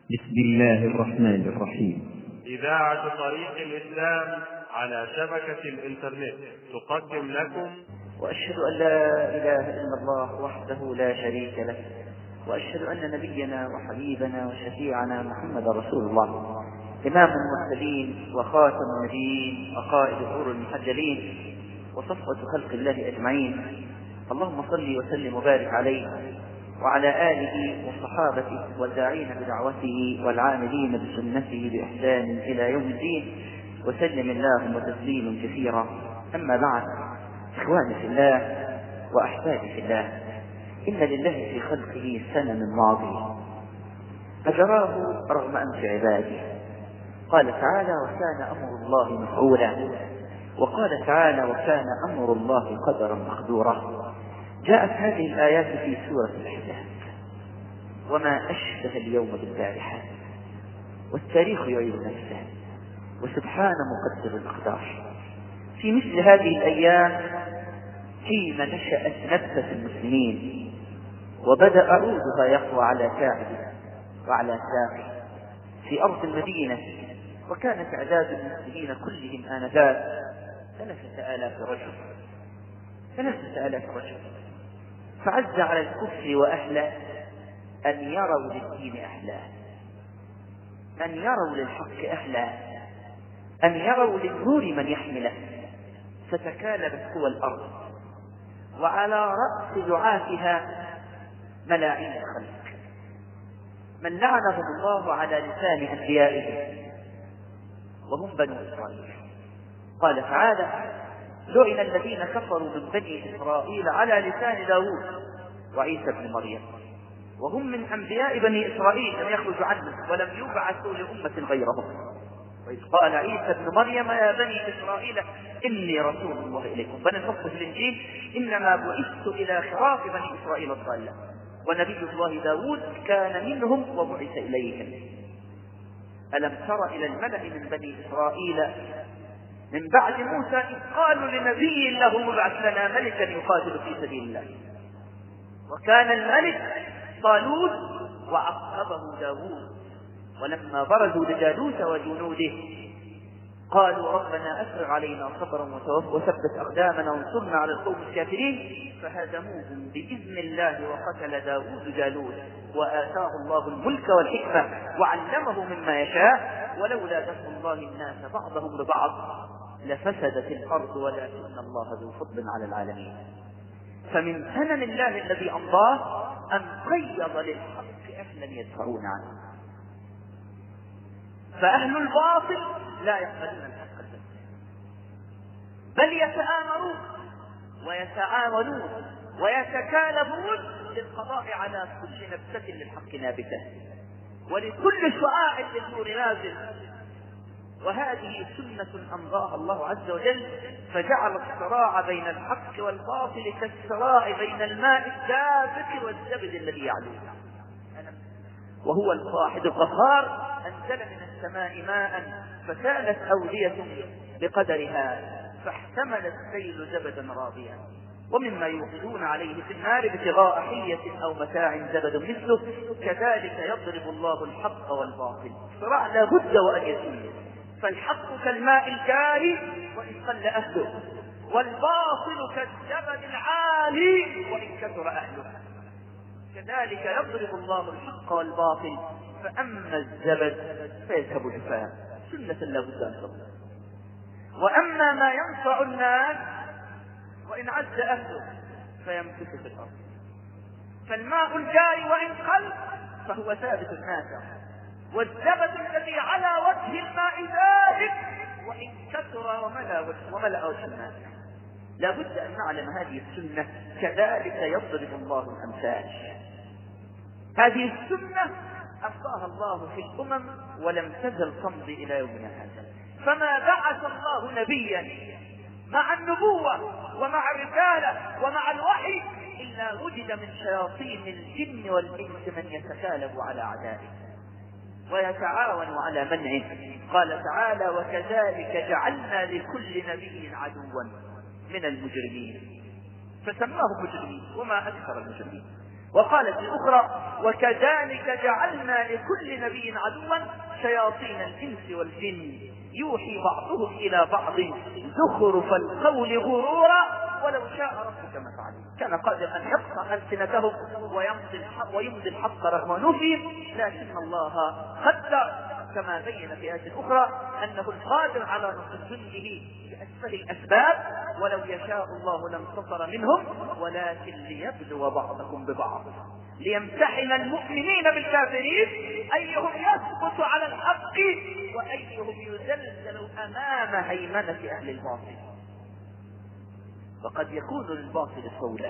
بسم الله الرحمن الرحيم. إذاعة طريق الإسلام على شبكة الإنترنت تقدم لكم. وأشهد أن لا إله إلا الله وحده لا شريك له، وأشهد أن نبينا وحبيبنا وشفيعنا محمد رسول الله، إمام المرسلين وخاتم النبيين وقائد الحور المحجلين وصفوة خلق الله أجمعين. اللهم صل وسلم وبارك عليه وعلى آله وصحابته والداعين بدعوته والعاملين بسنته بإحسان إلى يوم الدين، وسلم اللهم تسليما كثيرا. أما بعد، إخواني في الله وأحبابي في الله، إن لله في خلقه سنن ماضي أجراه رغم أنف عباده. قال تعالى: وكان أمر الله مفعولا. وقال تعالى: وكان أمر الله قدرا مقدورا. جاءت هذه الآيات في سورة الأحزاب: وما أشبه اليوم بالبارحة، والتاريخ يعيد نفسه، وسبحان مقدر الأقدار. في مثل هذه الأيام حين نشأت نبتة المسلمين وبدأ عودها يقوى على كاعده وعلى ساقه في أرض المدينة، وكان تعداد المسلمين كلهم آنذاك 3000 رجل. فعز على الكفر وأهله أن يروا للدين أهلا، أن يروا للحق أهلا، أن يروا للنور من يحمله. فتكالبت قوى الأرض، وعلى رأس دعاتها ملاعين الخلق من لعنهم الله على لسان أنبيائه، وهم بنو إسرائيل. قال تعالى: لعن الذين كفروا من بني إسرائيل على لسان داود وعيسى بن مريم، وهم من أنبياء بني إسرائيل لم يخرجوا عنهم ولم يبعثوا لأمة غيرهم. وإذ قال عيسى بن مريم: يا بني إسرائيل إني رسول الله إليكم. بني النص في الإنجيل: إنما بعثت إلى خراف بني إسرائيل الضالة، ونبي الله داود كان منهم وبعث إليهم. ألم تر إلى الملأ من بني إسرائيل من بعد موسى إذ قالوا لنبي له ابعث لنا ملكا يقاتل في سبيل الله، وكان الملك طالوت وعقبه داود، ولما برزوا لجالوت وجنوده قالوا ربنا أفرغ علينا صبرا وثبت أقدامنا وانصرنا على القوم الكافرين، فهزموهم بإذن الله وقتل داود جالوت، وآتاه الله الملك والحكمة وعلمه مما يشاء، ولولا دفع الله الناس بعضهم ببعض لفسدت الأرض ولكن الله ذو فضل على العالمين. فمن سنن الله الذي أمضاه أن قيض للحق أهلا يدفعون عنه. فأهل الباطل لا يقبلون الحق الباطل، بل يتآمرون ويتعاونون ويتكالبون للقضاء على كل نبتة للحق نابتة، ولكل شعاع للنور نازل. وهذه سنة أمضاها الله عز وجل، فجعل الصراع بين الحق والباطل كالصراع بين الماء الدافق والزبد الذي يعلو، وهو الواحد القهار. أنزل من السماء ماء فسالت أودية بقدرها، فاحتمل السيل زبدا رابيا، ومما يوقدون عليه في النار ابتغاء حلية أو متاع زبد مثله، كذلك يضرب الله الحق والباطل. صراع لا بد وأن يسير، فالحق كالماء الجاري وإن قل أهله، والباطل كالزبد العالي وإن كثر أهله. كذلك يضرب الله الحق والباطل، فأما الزبد فيذهب جفاء، سنة لا بد أن تضرب. وأما ما ينفع الناس وإن عز أهله فيمكث في الأرض. فالماء الجاري وإن قل فهو ثابت نافع، والزبد الذي على وجه الماء ذابت وإن كثر وملأ وجه الماء. لا بد أن نعلم هذه السنة. كذلك يضرب الله الأمثال. هذه السنة أبقاها الله في الأمم ولم تزل تمضي إلى يومنا هذا. فما بعث الله نبيا مع النبوة ومع الرسالة ومع الوحي إلا وجد من شياطين الجن والإنس من يتكالب على أعدائه ويتعاون على منعه. قال تعالى: وكذلك جعلنا لكل نبي عدوا من المجرمين، فسماهم مجرمين وما أكثر المجرمين. وقالت الأخرى: وكذلك جعلنا لكل نبي عدوا شياطين الإنس والجن يوحي بعضهم إلى بعض زخرف القول غرورا ولو شاء ربك ما فعلوا. كان قادر أن يقطع ألسنتهم ويمضي الحق رغم نفي، لكن الله قدر كما بين في آية أخرى أنه القادر على نصر جنده بأسفل الأسباب، ولو يشاء الله لانتصر منهم ولكن ليبلو بعضكم ببعض ليمتحن المؤمنين بالكافرين أيهم يثبت على الحق وأيهم يزلزل أمام هيمنة أهل الباطل. وقد يكون للباطل صولة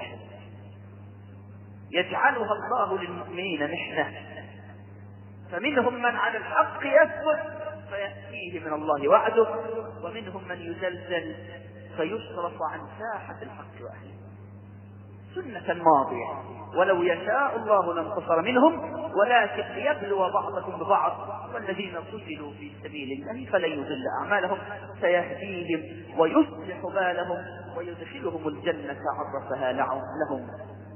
يجعلها الله للمؤمنين محنة، فمنهم من على الحق يثبت فيأتيه من الله وعده، ومنهم من يزلزل فيصرف عن ساحة الحق وأهله. سنة ماضية، ولو يشاء الله لانتصر منهم ولكن ليبلو بعضكم ببعض، والذين قتلوا في سبيل الله فلن يضل أعمالهم سيهديهم ويصلح بالهم ويدخلهم الجنة عرفها لهم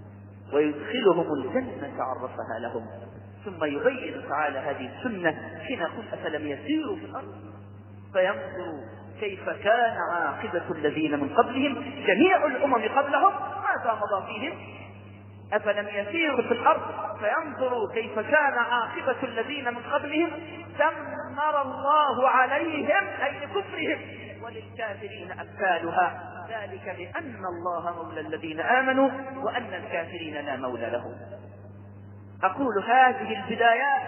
ثم يبين تعالى هذه السنة حين يقول: أفلم يسيروا في الأرض فينظروا كيف كان عاقبة الذين من قبلهم. جميع الأمم قبلهم ماذا مضى فيهم؟ أفلم يسيروا في الأرض فينظروا كيف كان عاقبة الذين من قبلهم دمر الله عليهم أي كفرهم وللكافرين أمثالها ذلك بأن الله مولى الذين آمنوا وأن الكافرين لا مولى لهم. أقول هذه البدايات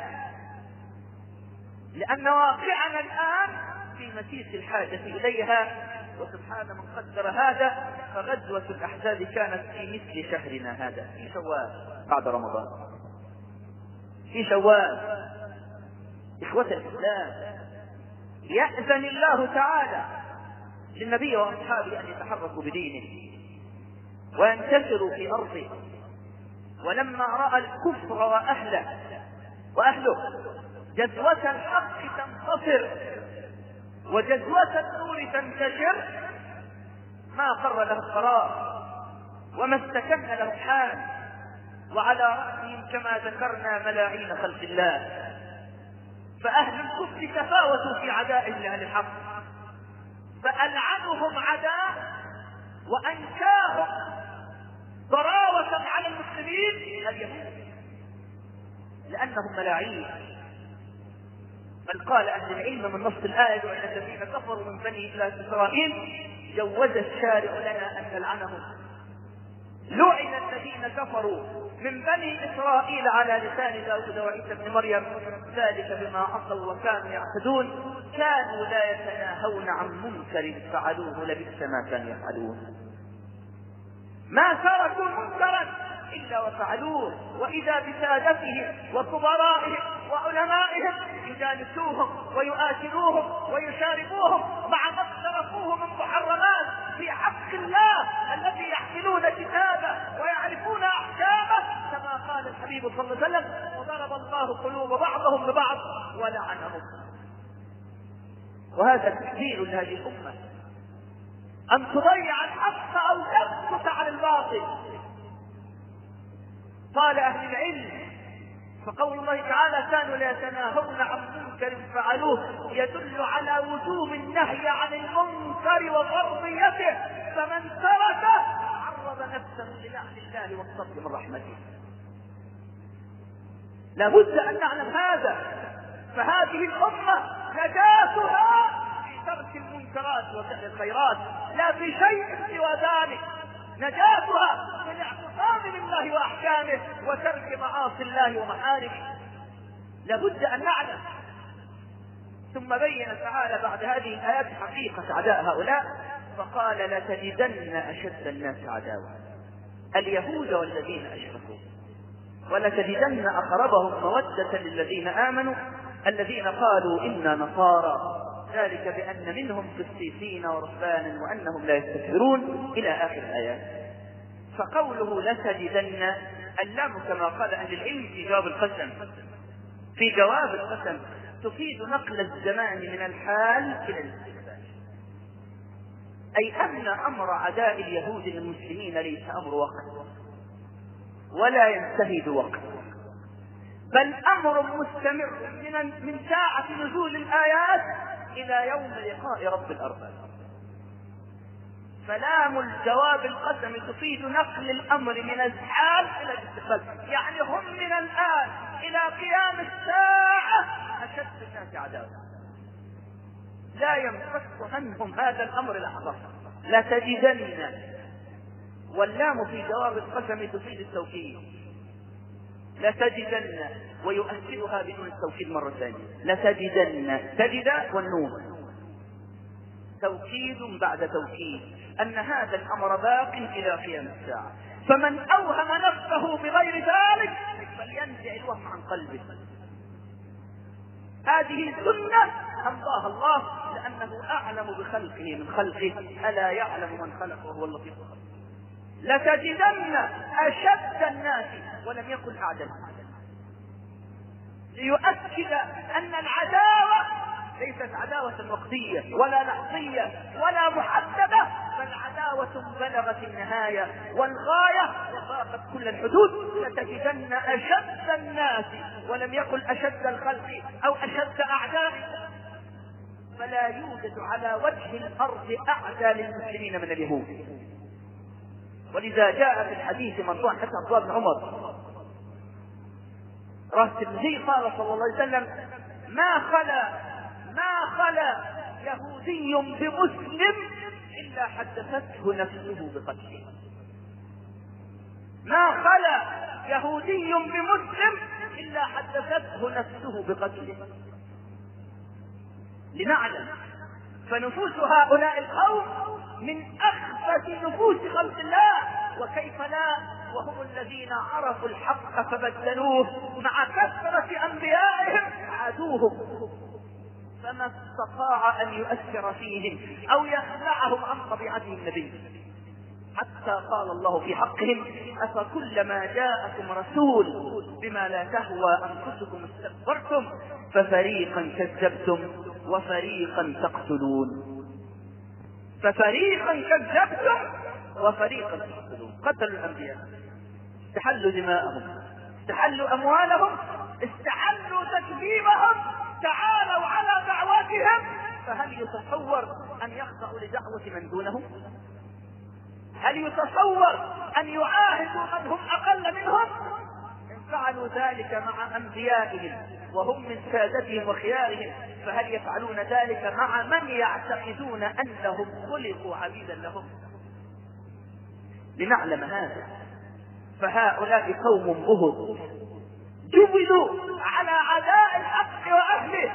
لأن واقعنا الآن في مسيس الحاجة إليها، وسبحان من قدر هذا. فغزوة الأحزاب كانت في مثل شهرنا هذا، في شوال بعد رمضان، في شوال. إخوة الإسلام، يأذن الله تعالى للنبي وأصحابه أن يتحركوا بدينه وينتشروا في أرضه، ولما رأى الكفر وأهله جذوة الحق تنتصر وجذوة النور تنتشر ما قر له القرار وما استكن له الحال، وعلى رأسهم كما ذكرنا ملاعين خلق الله. فأهل الكفر تفاوتوا في عدائهم لأهل الحق، فألعنهم عداء وأنكاهم ضراوة على المسلمين اليهود لأنهم ملاعين. بل قال أهل العلم من نص الآية: وإن الذين كفروا من بني إسرائيل جوز الشارع لنا أن نلعنهم. لعن الذين كفروا من بني إسرائيل على لسان داود وعيسى بن مريم ذلك بما عصوا وكانوا يعتدون كانوا لا يتناهون عن منكر فعلوه لبئس ما كانوا يفعلون. ما تركوا منكرا إلا وفعلوه، وإذا بسادتهم وكبرائهم وعلمائهم يجالسوهم ويؤاكلوهم ويشاربوهم مع ما اقترفوه من محرمات في حق الله الذي يحملون كتابه ويعرفون أحكامه، كما قال الحبيب صلى الله عليه وسلم: وضرب الله قلوب بعضهم ببعض ولعنهم. وهذا تحذير لهذه الأمة أن تضيع الحق أو تسكت عن الباطل. قال أهل العلم: فقول الله تعالى: كانوا لا يتناهون عن منكر فعلوه يدل على وجوب النهي عن المنكر وفرضيته، فمن تركه عرض نفسه للعنة الله والصد من رحمته. لابد أن نعلم هذا. فهذه الأمة نجاتها في ترك المنكرات وفعل الخيرات، لا في شيء سوى ذلك. نجاتها من اعتصام بالله وأحكامه وترك معاصي الله ومحارمه. لابد أن نعلم. ثم بين تعالى بعد هذه الآيات حقيقة أعداء هؤلاء، فقال: لتجدن أشد الناس عداوة اليهود والذين أشركوا ولتجدن أقربهم مودة للذين آمنوا الذين قالوا إنا نصارى ذلك بأن منهم قسيسين ورهبانا وأنهم لا يستكبرون إلى آخر الآيات. فقوله لتجدن اللام كما قال أهل العلم في جواب القسم تفيد نقل الزمان من الحال إلى الاستقبال، أي أن أمر عداء اليهود للمسلمين ليس أمر وقت، ولا ينتهي بوقت، بل أمر مستمر من ساعة نزول الآيات إلى يوم لقاء رب الأرباب. فلام الجواب القسم تفيد نقل الأمر من الحال إلى الاستقبال، يعني هم من الآن إلى قيام الساعة أشد الناس عداوة، لا ينفك عنهم هذا الأمر لحظة. لتجدن، واللام في جواب القسم تفيد التوكيد، لتجدن ويؤكدها بدون التوكيد مرة ثانية، لتجدن، تجد والنون توكيد بعد توكيد أن هذا الأمر باق إلى قيام الساعة. فمن أوهم نفسه بغير ذلك فلينزع الوهم عن قلبه. هذه سنة أمضاها الله لأنه أعلم بخلقه من خلقه، ألا يعلم من خلق وهو اللطيف الخبير. لتجدن أشد الناس ولم يكن أعدل، ليؤكد أن العداوة ليست عداوة وقتية ولا لحظية ولا محددة، بل عداوة بلغت النهاية والغاية وفاقت كل الحدود. لتجدن أشد الناس ولم يكن أشد الخلق أو أشد أعداء، فلا يوجد على وجه الأرض أعدى للمسلمين من اليهود. ولذا جاء في الحديث مرفوعا حتى عبد الله بن عمر رأس النبي قال صلى الله عليه وسلم: ما خلا يهودي بمسلم إلا حدثته نفسه بقتله. ما خلا يهودي بمسلم إلا حدثته نفسه بقتله. لنعلم فنفوس هؤلاء القوم من أخبث نفوس خلق الله، وكيف لا وهم الذين عرفوا الحق فبدلوه مع كثرة أنبيائهم عادوهم، فما استطاع أن يؤثر فيهم أو يخلعهم عن طبيعتهم النبي، حتى قال الله في حقهم: أفكلما جاءكم رسول بما لا تهوى أنفسكم استكبرتم ففريقا كذبتم وفريقا تقتلون. ففريقا كذبتم وفريقا تقتلون. قتلوا الأنبياء، استحلوا دماءهم، استحلوا أموالهم، استحلوا تكذيبهم، تعالوا على دعواتهم. فهل يتصور أن يخضعوا لدعوة من دونهم؟ هل يتصور أن يعاهدوا من هم أقل منهم؟ إن فعلوا ذلك مع أنبيائهم وهم من سادتهم وخيارهم، فهل يفعلون ذلك مع من يعتقدون أنهم خلقوا عبيدا لهم؟ لنعلم هذا، فهؤلاء قوم بهض جبلوا على عداء الحق وأهله،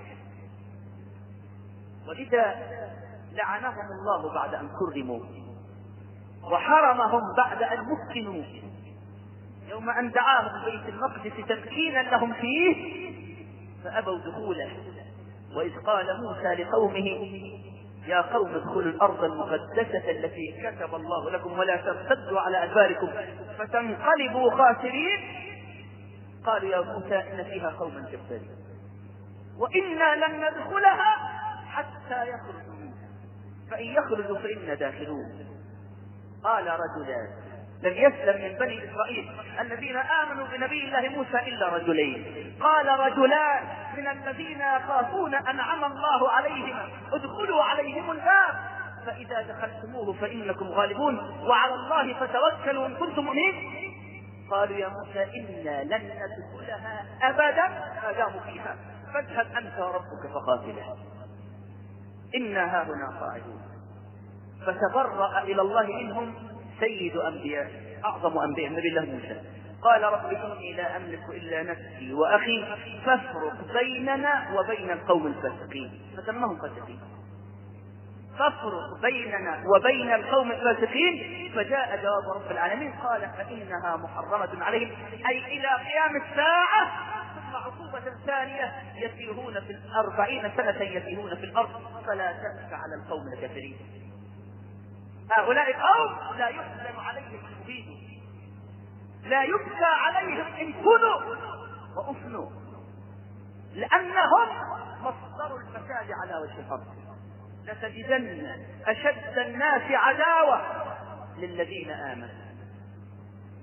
ولذا لعنهم الله بعد أن كرموا وحرمهم بعد أن مكنوا. يوم أن دعاهم بيت المقدس تمكينا لهم فيه فأبوا دخوله. وإذ قال موسى لقومه: يا قوم ادخلوا الأرض المقدسة التي كتب الله لكم ولا ترتدوا على أدباركم فتنقلبوا خاسرين. قالوا: يا موسى إن فيها قوما جبارين وإنا لن ندخلها حتى يخرجوا منها فإن يخرجوا فإنا داخلون. قال رجلان، لم يسلم من بني إسرائيل الذين آمنوا بنبي الله موسى إلا رجلين. قال رجلان من الذين يخافون أنعم الله عليهم ادخلوا عليهم الباب فإذا دخلتموه فإنكم غالبون وعلى الله فتوكلوا إن كنتم مؤمنين. قالوا: يا موسى إنا لن ندخلها أبدا ما داموا فيها فاذهب أنت وربك فقاتلا إنا هاهنا قاعدون. فتبرأ إلى الله منهم سيد أنبياء أعظم أنبياء نبي الله موسى. قال: رب إني لا أملك إلا نفسي وأخي فافرق بيننا وبين القوم الفاسقين. فسمهم فاسقين. فافرق بيننا وبين القوم الفاسقين. فجاء جواب رب العالمين قال: فإنها محرمة عليهم أي إلى قيام الساعة. ثم عقوبة ثانية يسيرون في 40 سنة يسيرون في الأرض فلا تبكى على القوم الكافرين. هؤلاء قوم لا يحزن عليهم إن أبيدوا، لا يبكى عليهم إن كنوا وأفنوا، لأنهم مصدر الفساد على وجه الأرض. لتجدن أشد الناس عداوة للذين آمنوا.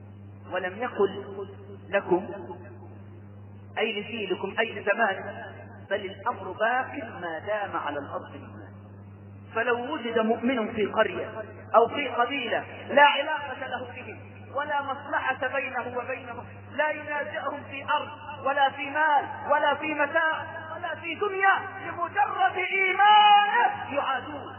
ولم يقل لكم أين فيلكم أين زمان، بل الأمر باق ما دام على الأرض الإيمان. فلو وجد مؤمن في قرية أو في قبيلة لا علاقة له بهم ولا مصلحة بينه وبينهم، لا ينازعهم في أرض ولا في مال ولا في متاع ولا في دنيا، لمجرد إيمانه يعادون.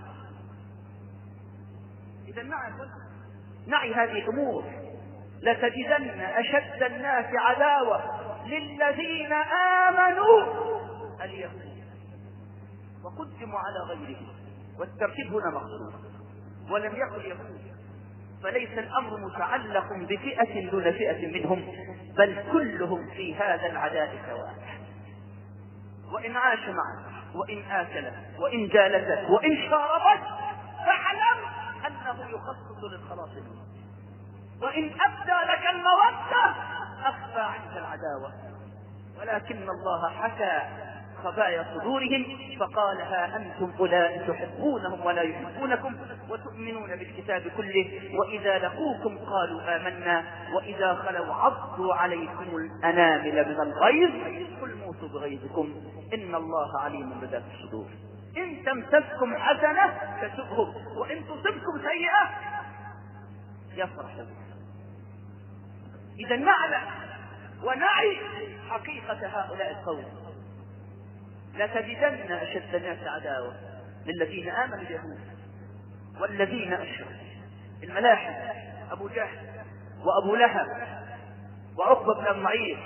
إذا نعي هذه الأمور. لتجدن أشد الناس عداوة للذين آمنوا اليهود، وقدموا على غيرهم، والترتيب هنا مقصود، ولم يقل يهود. فليس الأمر متعلق بفئة دون فئة منهم، بل كلهم في هذا العداء سواء. وإن عاش معك وإن آكله وإن جالسه وإن شاربت فاعلم أنه يخصص للخلاص منه. وإن أبدى لك المودة أخفى عنك العداوة، ولكن الله حكى خبايا صدورهم فقال: ها أنتم أولئك تحبونهم ولا يحبونكم وتؤمنون بالكتاب كله، وإذا لقوكم قالوا آمنا وإذا خلوا عضوا عليكم الأنامل من الغيظ قل موتوا بغيظكم إن الله عليم بذات الصدور. إن تمسسكم حسنة تسؤهم وإن تصبكم سيئة يفرحوا. إذا نعلم ونعي حقيقة هؤلاء القوم. لتجدن أشد الناس عداوة للذين آمنوا اليهود والذين أشركوا. الملاحم أبو جهل وأبو لهب وعقبة بن أبي معيط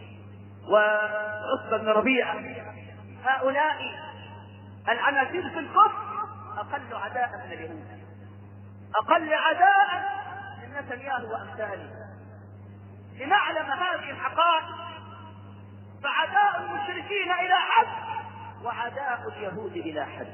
وعتبة بن ربيعة، هؤلاء العناصر في الكفر أقل عداء من اليهود، أقل عداء من نتنياهو وأمثاله. لنعلم هذه الحقائق، فعداء المشركين إلى حد وعداء اليهود إلى حد.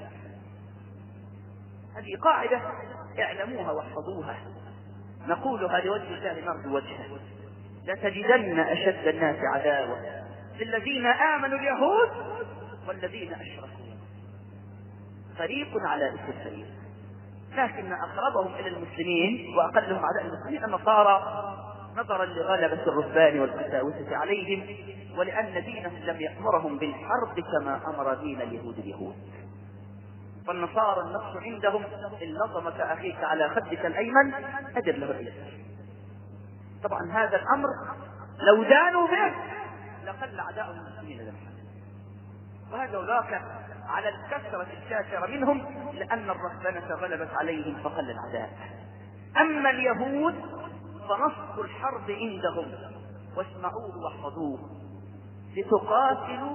هذه قاعدة اعلموها واحفظوها، نقولها لوجه الله نرجو وجهه. لتجدن أشد الناس عداوة للذين آمنوا اليهود والذين أشركوا. فريق على إثر فريق، لكن أقربهم إلى المسلمين وأقلهم عداء المسلمين النصارى، نظرا لغلبة الرهبان والقساوسة عليهم، ولأن دينهم لم يأمرهم بالحرب كما أمر دين اليهود. فالنصارى النص عندهم: إن لطمك أخيك على خدك الأيمن أجر له اليسار. طبعا هذا الأمر لو دانوا به لقل عداء المسلمين لهم، وهذا ولاك على الكثرة الكاثرة منهم، لأن الرهبنة غلبت عليهم فقل العداء. أما اليهود فنص الحرب عندهم، واسمعوه واحفظوه: لتقاتلوا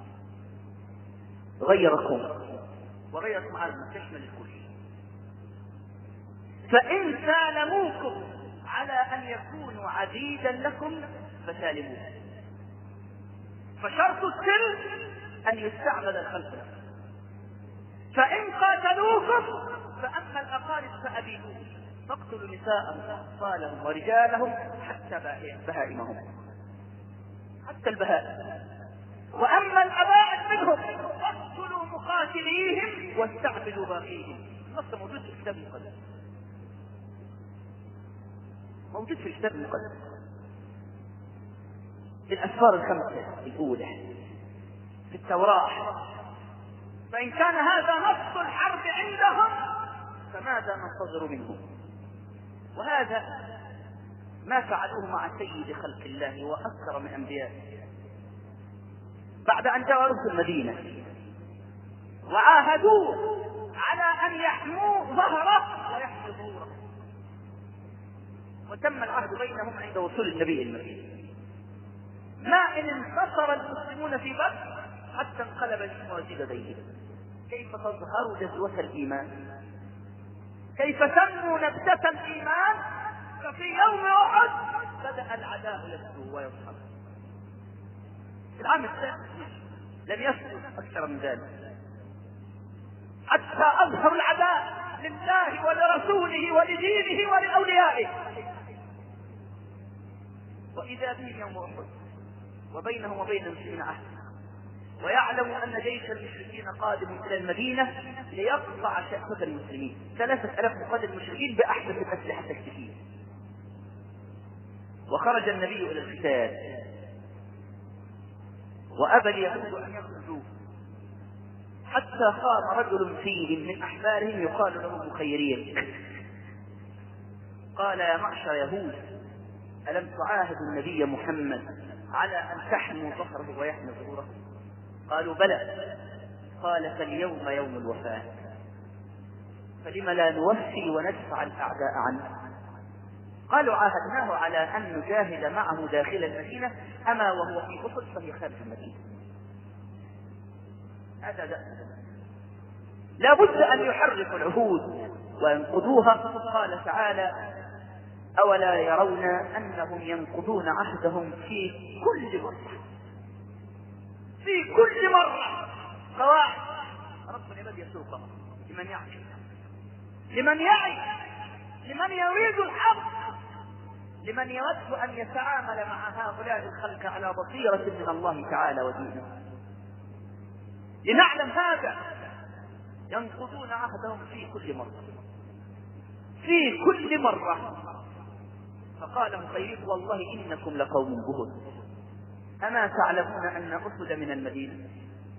غيركم، وغيركم على تشمل الكل، فإن سالموكم على أن يكونوا عبيدا لكم فسالموه. فشرط السلم أن يستعمل الخلق. فإن قاتلوكم فأما الأقارب فأبيدوه، فاقتلوا نساءهم وأطفالهم ورجالهم حتى بهائمهم، حتى البهائم. وأما الأبائد منهم فاقتلوا مقاتليهم واستعبدوا باقيهم. نص موجود في الكتاب المقدس، موجود في الكتاب المقدس في الأسفار الخمسة الأولى في التوراة. فإن كان هذا نص الحرب عندهم فماذا ننتظر منهم؟ وهذا ما فعلوه مع سيد خلق الله وأكرم أنبيائه. بعد أن جاء رسل المدينة وعاهدوه على أن يحموا ظهره ويحموا ظهوره، وتم العهد بينهم عند وصول النبي المدينة. ما إن انتصر المسلمون في بدر حتى انقلب الموازين بينهم. كيف تظهر جذوة الإيمان؟ كيف تنمو نبتة الإيمان؟ ففي يوم أحد بدأ العداء يسلو ويظهر. في العام الثاني لم يسلو أكثر من ذلك، حتى أظهر العداء لله ولرسوله ولدينه ولأوليائه. وإذا به يوم أحد وبينهم وبين المسلمين عهد، ويعلم أن جيش المشركين قادم إلى المدينة ليقطع شأفة المسلمين. 3000 مقاتل المشركين بأحدث الأسلحة التكتيكية. وخرج النبي إلى القتال وأبى اليهود أن يخرجوا حتى قام رجل فيهم من أحبارهم يقال له مخيرين قال: يا معشر يهود، ألم تعاهدوا النبي محمد على أن تحموا ظهره ويحمي ظهوره؟ قالوا: بلى. قال: فاليوم يوم الوفاة، فلم لا نوفي وندفع الأعداء عنه؟ قالوا: عاهدناه على أن نجاهد معه داخل المدينة، أما وهو في أحد فهي خارج المدينة. هذا لا بد أن يحرقوا العهود وينقضوها. قال تعالى: أولا يرون أنهم ينقضون عهدهم في كل مرة قواعد رب العباد يسوقها لمن يعي لمن يريد الحق، لمن يود أن يتعامل مع هؤلاء الخلق على بصيرة من الله تعالى ودينه. لنعلم هذا، ينقضون عهدهم في كل مرة. فقال مخيرين: والله إنكم لقوم بهت، أما تعلمون أن أحد من المدينة؟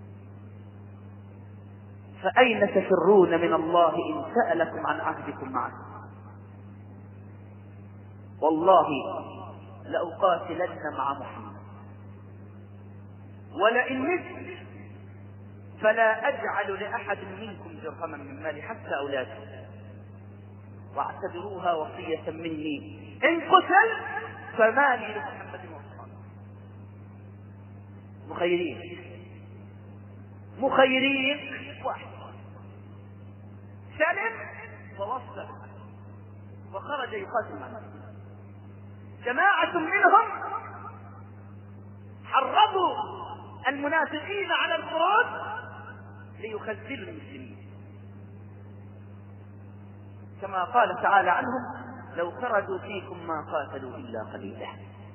فأين تفرون من الله إن سألكم عن عهدكم معه؟ والله لأقاتلن مع محمد، ولئن مت فلا أجعل لأحد منكم درهما من مالي حتى أولاده، واعتبروها وصية مني، إن قتل فمالي لمحمد وأصحابه. مخيرين واحد سلم ووصل وخرج يقاتل معه. جماعة منهم حرضوا المنافقين على الخروج ليخذلوا المسلمين، كما قال تعالى عنهم: لو خرجوا فيكم ما قاتلوا إلا قليلا.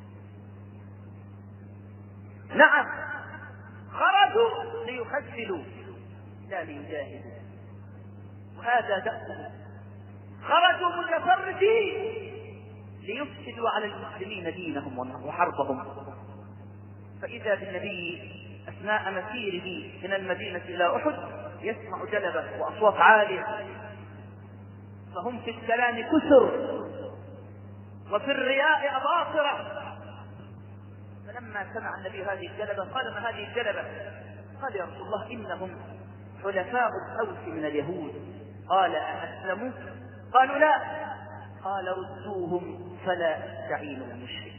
نعم، خرجوا ليخذلوا لا ليجاهدوا، وهذا دأبهم. خرجوا متفردين ليفسدوا على المسلمين دينهم وحربهم. فإذا بالنبي أثناء مسيره من المدينة إلى أحد يسمع جلبة وأصوات عالية، فهم في السلام كسر وفي الرياء أباطرة. فلما سمع النبي هذه الجلبة قال: ما هذه الجلبة؟ قال: يا رسول الله، إنهم حلفاء الأوس من اليهود. قال: أأسلموا؟ قالوا: لا. قال: ردوهم فلا أستعين بمشرك.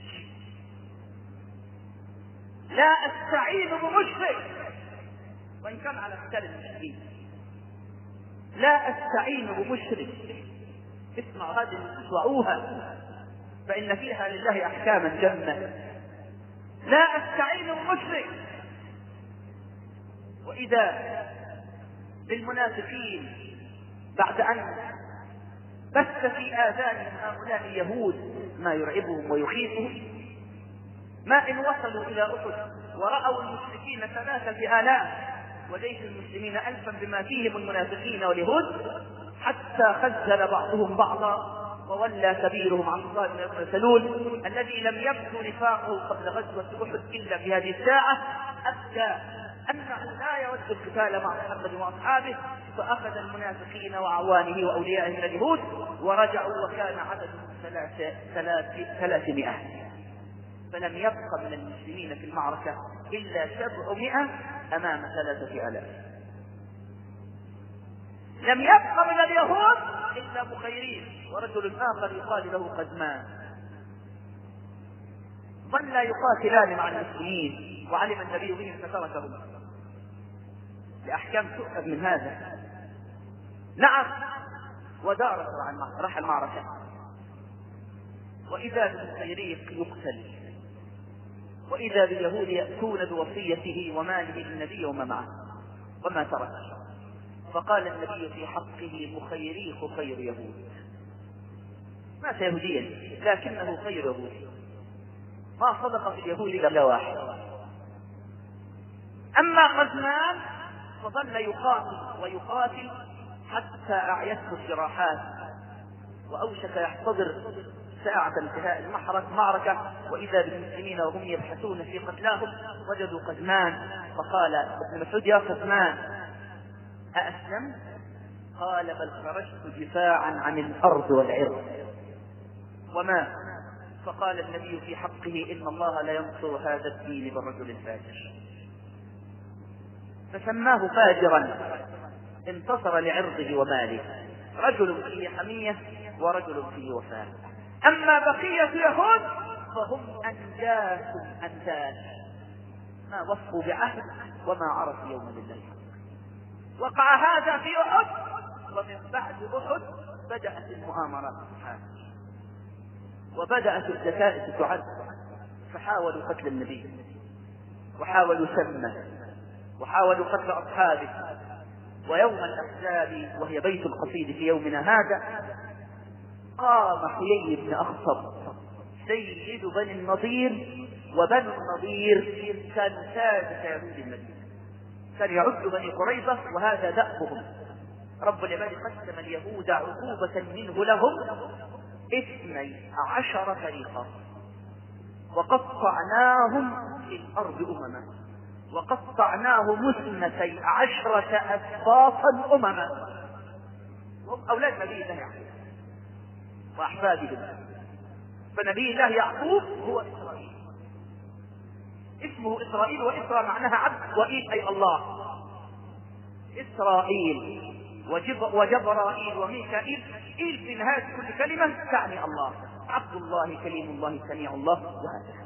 لا أستعين بمشرك، وإن كان على قتال المشركين. لا أستعين بمشرك. اسمعوا هذه، اسمعوها، فإن فيها لله أحكاما جمة. لا أستعين بمشرك. وإذا بالمنافقين بعد أن بث في آذانهم هؤلاء اليهود ما يرعبهم ويخيفهم، ما إن وصلوا إلى أحد ورأوا المشركين 3000 وجيش المسلمين 1000 بما فيهم المنافقين واليهود، حتى خزل بعضهم بعضا وولى كبيرهم عبد الله بن سلول الذي لم يبدو نفاقه قبل غزوة أحد إلا في هذه الساعة، أبدى أنه لا يود القتال مع محمد وأصحابه. فأخذ المنافقين وأعوانه وأوليائه من اليهود ورجعوا، وكان عددهم 300. فلم يبق من المسلمين في المعركة إلا 700 أمام 3000. لم يبق من اليهود إلا مخيرين ورجل آخر يقال له قدمان. ظلا يقاتلان مع المسلمين، وعلم النبي بهم فتركهم لأحكام تؤخذ من هذا. نعم، ودارت راح المعركة، وإذا بالمخيريق يقتل، وإذا باليهود يأتون بوصيته وماله للنبي وما معه وما ترك. فقال النبي في حقه: مخيريق خير يهود. مات يهوديا لكنه خير يهود، ما صدق في اليهود إلا واحد. أما قزمان فظل يقاتل حتى أعيته الجراحات، وأوشك يحتضر ساعة انتهاء المعركة وإذا بالمسلمين وهم يبحثون في قتلاهم وجدوا قزمان، فقال ابن مسعود: يا قزمان أأسلمت؟ قال: بل خرجت دفاعا عن الأرض والعرض. وما؟ فقال النبي في حقه: إن الله لا ينصر هذا الدين بالرجل الفاجر. فسماه فاجرا انتصر لعرضه وماله، رجل فيه حمية ورجل فيه وفاء. أما بقية يهود فهم أنجاس أنتاج، ما وفوا بعهد وما عرفوا يوم لله. وقع هذا في أحد، ومن بعد أحد بدأت المؤامرات وبدأت الدكائس تعد، فحاولوا قتل النبي وحاولوا سمه وحاولوا قتل أصحابه. ويوم الأحزاب وهي بيت القصيد في يومنا هذا قام حيي بن أخطب سيد بني النضير، وبنو النضير كانوا سادة يهود المدينة، كان يعد بني قريظة وهذا دأبهم. رب العباد قسم اليهود عقوبة منه لهم 12 فريقا، وقطعناهم في الأرض أمما، وقطعناهم 12 أسباطا أمما، هم أولاد نبي الله يعقوب وأحفادهم. فنبي الله يعقوب هو إسرائيل، اسمه إسرائيل، وإسرى معناها عبد، وإيل أي الله. إسرائيل وجبرائيل وميكائيل، إيل في نهاية كل كلمة تعني الله، عبد الله كليم الله سميع الله، وهكذا.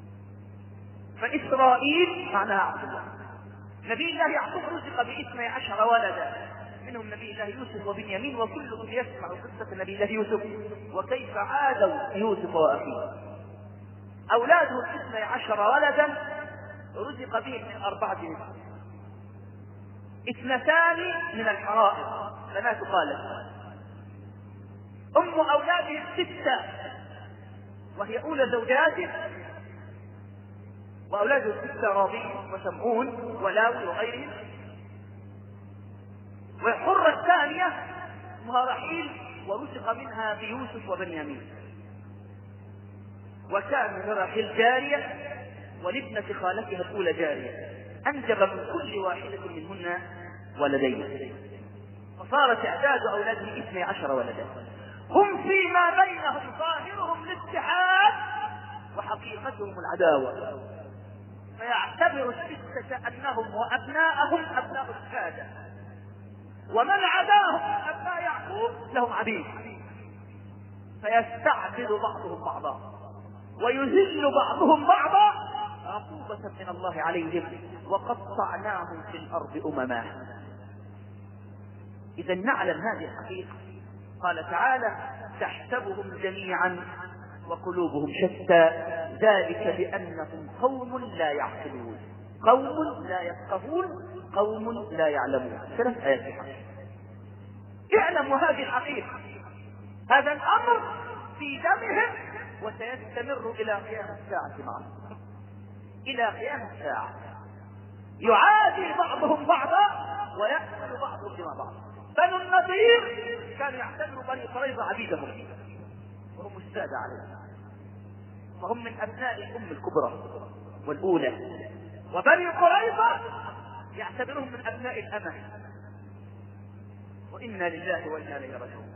فإسرائيل معناها عبد الله. نبي الله يعقوب رزق ب12 ولدا، منهم نبي الله يوسف وبنيامين، وكلهم يسمع قصة نبي الله يوسف وكيف عادوا يوسف وأخيه. أولاده 12 ولدا رزق بهم من 4 نساء، 2 من الحرائر بنات خالد، أم أولادهم 6 وهي أولى زوجاته، وأولاده 6 راضي وسمعون ولاوي وغيرهم. والحرة الثانية اسمها رحيل ورزق منها بيوسف وبنيامين. وكان لرحيل جارية ولابنة خالتها الأولى جارية، أنجب من كل واحدة منهن ولدين، فصارت إعداد أولادهم 12 ولدا، هم فيما بينهم ظاهرهم الاتحاد وحقيقتهم العداوة. فيعتبر 6 أنهم وأبناءهم أبناء السادة، ومن عداهم من أبناء يعقوب لهم عبيد، فيستعبد بعضهم بعضا ويذل بعضهم بعضا عقوبة من الله عليهم، وقطعناهم في الأرض أمما. إذا نعلم هذه الحقيقة. قال تعالى: تحسبهم جميعا وقلوبهم شتى، ذلك بأنهم قوم لا يعقلون، قوم لا يفقهون، قوم لا يعلمون. 3 آيات الحق. اعلموا هذه الحقيقة، هذا الأمر في دمهم وسيستمر إلى قيام الساعة معهم، إلى قيام الساعة. يعادي بعضهم بعضا ويأكل بعضهم دماء بعض. بنو النضير كانوا يعتبروا بني قريظة عبيدهم وهم السادة عليهم، فهم من أبناء الأم الكبرى والأولى، وبني قريظة يعتبرهم من أبناء الأمة. وإنا لله وإنا إليه راجعون.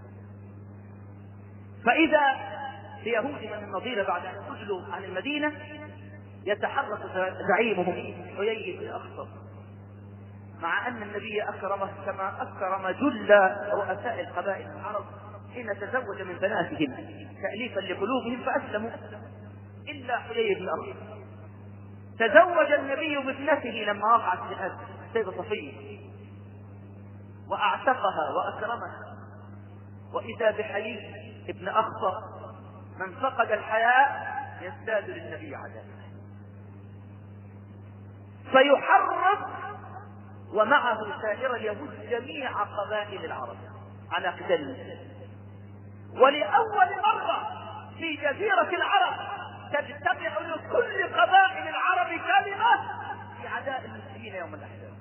فإذا ليهود بني النضير بعد أن خرجوا عن المدينة يتحرك زعيمهم حيي بن أخطب، مع أن النبي أكرمه كما أكرم جل رؤساء القبائل العرب حين تزوج من بناتهم تأليفا لقلوبهم فأسلموا، إلا حيي بن أخطب. تزوج النبي بابنته لما وقعت في السيدة صفية وأعتقها وأكرمها، وإذا بحيي ابن أخطب من فقد الحياء يزداد للنبي عداوة، فيحرض ومعه سائر اليهود جميع قبائل العرب على قتال المسلمين. ولأول مرة في جزيرة العرب تجتمع لكل قبائل العرب كلمة في عداء المسلمين يوم الأحزاب.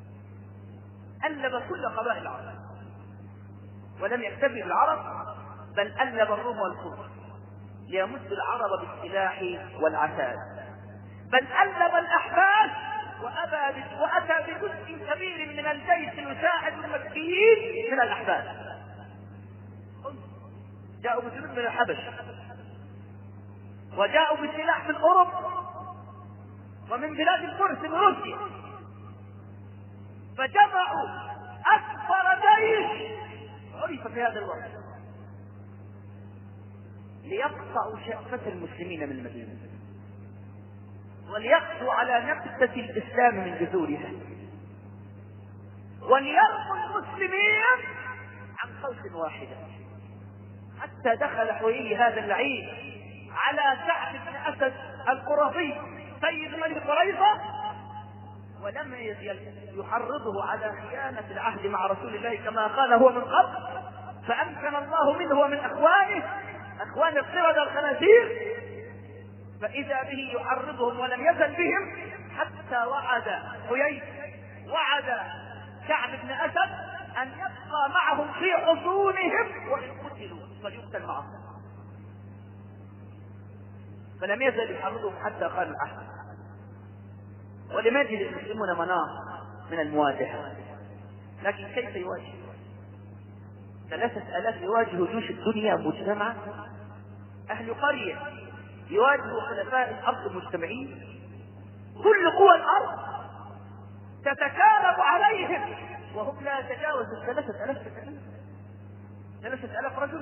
ألب كل قبائل العرب، ولم يكتفي بالعرب بل ألب الروم والفرس ليمد العرب بالسلاح والعتاد، بل ألب الأحباش وأتى بجزء كبير من الجيش يساعد المكيين من الأحباش. جاءوا بجنود من الحبش، وجاءوا بسلاح من أوروبا ومن بلاد الفرس من روسيا، فجمعوا أكبر جيش عرف في هذا الوقت ليقطعوا شأفة المسلمين من المدينة، وليقضوا على نبتة الإسلام من جذورها، وليرموا المسلمين عن صوت واحدة. حتى دخل حويي هذا اللعين على سعد بن أسد القرظي سيد ملك قريظة، ولم يزل يحرضه على خيانة العهد مع رسول الله كما قال هو من قبل، فأمكن الله منه ومن أخوان القردة الخنازير، فإذا به يحرضهم ولم يزل بهم، حتى وعد كعب بن أسد أن يبقى معهم في حصونهم وإن قتلوا فليقتل معهم، فلم يزل يحرضهم حتى قال العهد. ولم يجد المسلمون مناص من المواجهة، لكن كيف يواجه 3000 يواجه جيوش الدنيا مجتمعة؟ أهل قرية يواجهوا خلفاء الأرض مجتمعين، كل قوى الأرض تتكالب عليهم وهم لا يتجاوزوا 3000 رجل.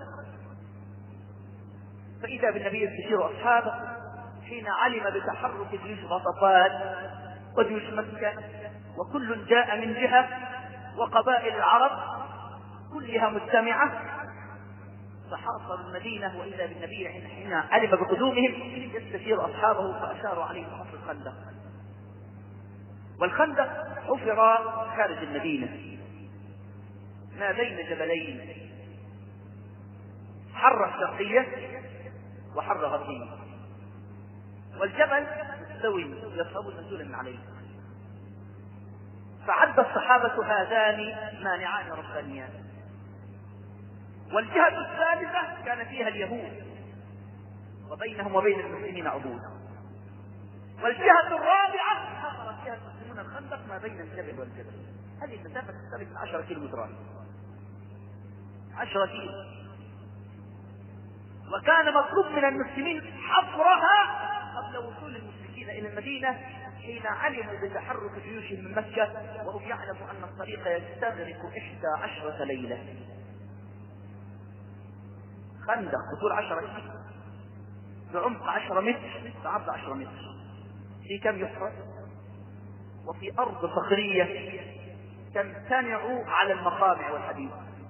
فإذا بالنبي يستشير أصحابه حين علم بتحرك جيوش غطفان وجيوش مكة، وكل جاء من جهة، وقبائل العرب كلها مجتمعة، فحاصروا المدينة. وإذا بالنبي حين علم بقدومهم يستشير أصحابه فأشاروا عليهم حفر الخندق. والخندق حفر خارج المدينة ما بين جبلين، حرة شرقية وحرة غربية، والجبل مستوي يصعب نزولا من عليه. فعد الصحابة هذان مانعان ربانيان. والجهة الثالثة كان فيها اليهود وبينهم وبين المسلمين عهود. والجهة الرابعة حفرت فيها المسلمون الخندق ما بين الجبل والجبل. هذه المسافة تختلف من 10 كيلومترات، 10 كيلو. وكان مطلوب من المسلمين حفرها قبل وصول المشركين إلى المدينة، حين علموا بتحرك جيوشهم من مكة وهم يعلموا أن الطريق يستغرق 11 ليلة. خندق بطول 10 كيلو، بعمق 10 متر، بعرض 10 متر، في كم يحفر؟ وفي أرض صخرية تمتنع على المقامع والحديد.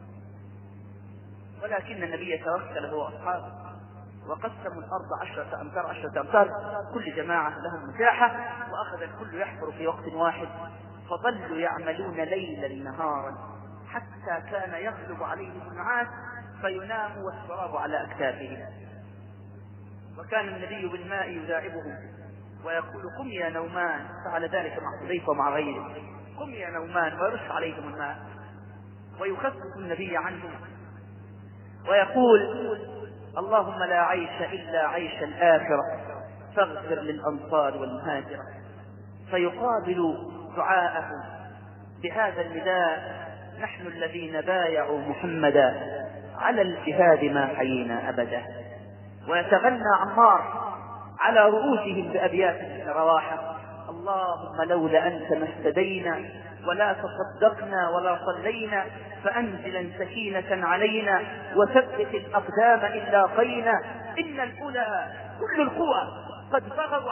ولكن النبي توكل هو أصحابه وقسموا الأرض 10 أمتار، كل جماعة لهم مساحة، وأخذ الكل يحفر في وقت واحد. فظلوا يعملون ليلا نهارا حتى كان يغلب عليهم النعاس فيناموا والسراب على أكتافهم. وكان النبي بالماء يداعبهم ويقول قم يا نومان، فعل ذلك مع حذيفة ومع غيره، قم يا نومان، ويرش عليهم الماء ويخفف النبي عنهم ويقول اللهم لا عيش إلا عيش الآخرة فاغفر للأنصار والمهاجرة. فيقابل دعاءه بهذا النداء: نحن الذين بايعوا محمدا على الجهاد ما حيينا أبدا. ويتغنى عمار على رؤوسهم بأبيات رواحة: اللهم لولا أنت ما اهتدينا ولا تصدقنا ولا صلينا، فأنزلا سكينة علينا وثبت الأقدام إن لاقينا. إن الأولى كل القوى قد بغوا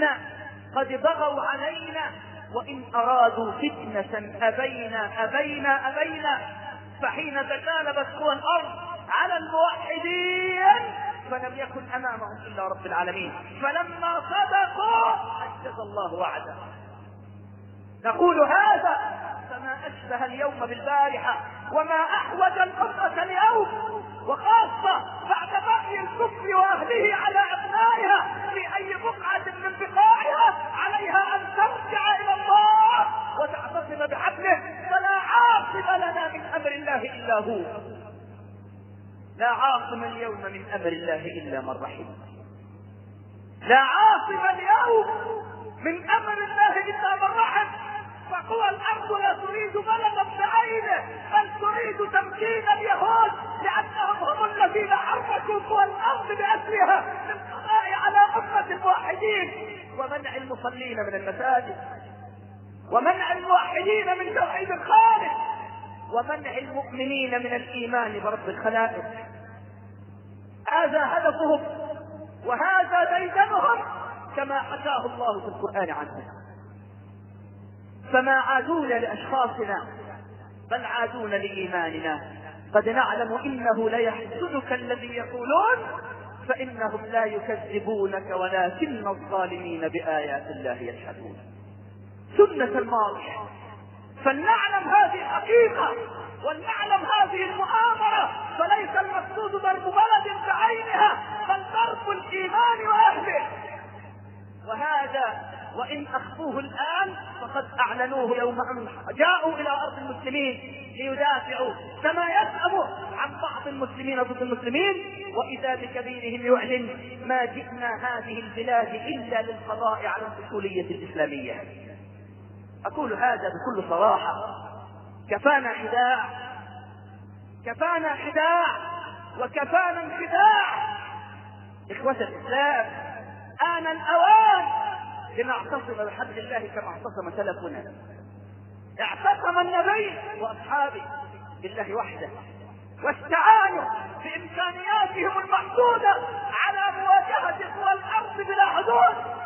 علينا وإن أرادوا فتنة أبينا. فحين تكالبت قوى الأرض على الموحدين فلم يكن أمامهم إلا رب العالمين، فلما صدقوا أنجز الله وعده. نقول هذا فما أشبه اليوم بالبارحة، وما أحوج الأمة اليوم، وخاصة بعد بقي الكفر وأهله على أبنائها في أي بقعة من بقاعها، عليها أن ترجع إلى الله وتعتصم بحبله، فلا عاصم لنا من أمر الله إلا هو. لا عاصم اليوم من أمر الله إلا من رحم. لا عاصم اليوم من أمر الله إلا من رحم. فقوى الأرض لا تريد بلدا بعينه بل تريد تمكين اليهود لأنهم هم الذين حركوا قوى الأرض بأسرها للقضاء على أمة الموحدين ومنع المصلين من المساجد ومنع الموحدين من توحيد الخالق ومنع المؤمنين من الإيمان برب الخلائق. هذا هدفهم وهذا ديدنهم كما حكاه الله في القرآن عنهم. فما عادون لأشخاصنا بل عادون لإيماننا. قد نعلم إنه ليحزنك الذي يقولون فإنهم لا يكذبونك ولكن الظالمين بآيات الله يجحدون. سنة الماضي. فلنعلم هذه الحقيقة ولنعلم هذه المؤامرة. فليس المقصود ضرب بلد بعينها بل ضرب الإيمان وأهله. وهذا وإن أخفوه الآن فقد أعلنوه يوم أن جاءوا إلى أرض المسلمين ليدافعوا كما يزعموا عن بعض المسلمين ضد المسلمين. وإذا بكبيرهم يعلن ما جئنا هذه البلاد إلا للقضاء على الأصولية الإسلامية. أقول هذا بكل صراحة. كفانا خداع كفانا خداع وكفانا انخداع. إخوة الإسلام آن الأوان لنعتصم بحبل الله كما اعتصم سلفنا. اعتصم النبي وأصحابه بالله وحده واستعانوا بإمكانياتهم المحدودة على مواجهة قوى الأرض بلا حدود.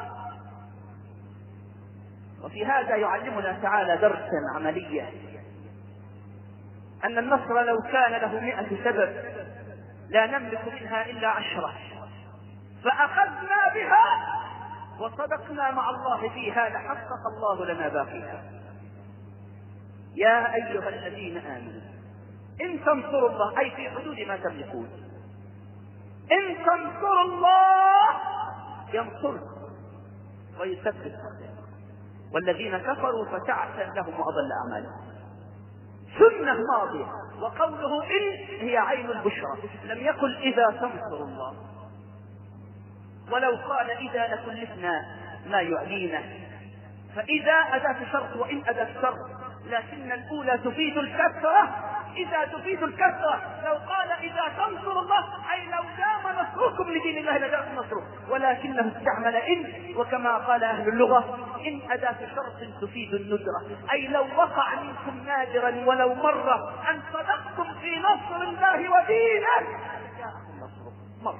وفي هذا يعلمنا تعالى درسا عمليا أن النصر لو كان له 100 سبب لا نملك منها إلا 10 فأخذنا بها وصدقنا مع الله فيها لحقق الله لنا باقيها. يا أيها الذين آمنوا إن تنصروا الله أي في حدود ما تملكون إن تنصروا الله ينصركم ويثبت أقدامكم والذين كفروا فتعسا لهم وأضل أعمالهم. سنة ماضية. وقوله إن هي عين البشرى لم يقل إذا تنصروا الله. ولو قال إذا لكلفنا ما يعنينا. فإذا أداة شرط وإن أداة شرط لكن الأولى تفيد الكثرة. إذا تفيد الكثرة. لو قال إذا تنصر الله أي لو دام نصركم لدين الله لدام نصره ولكنه استعمل إن. وكما قال أهل اللغة إن أداة شرط تفيد الندرة أي لو وقع منكم نادرا ولو مرة أن صدقتم في نصر الله ودينه جاءكم نصره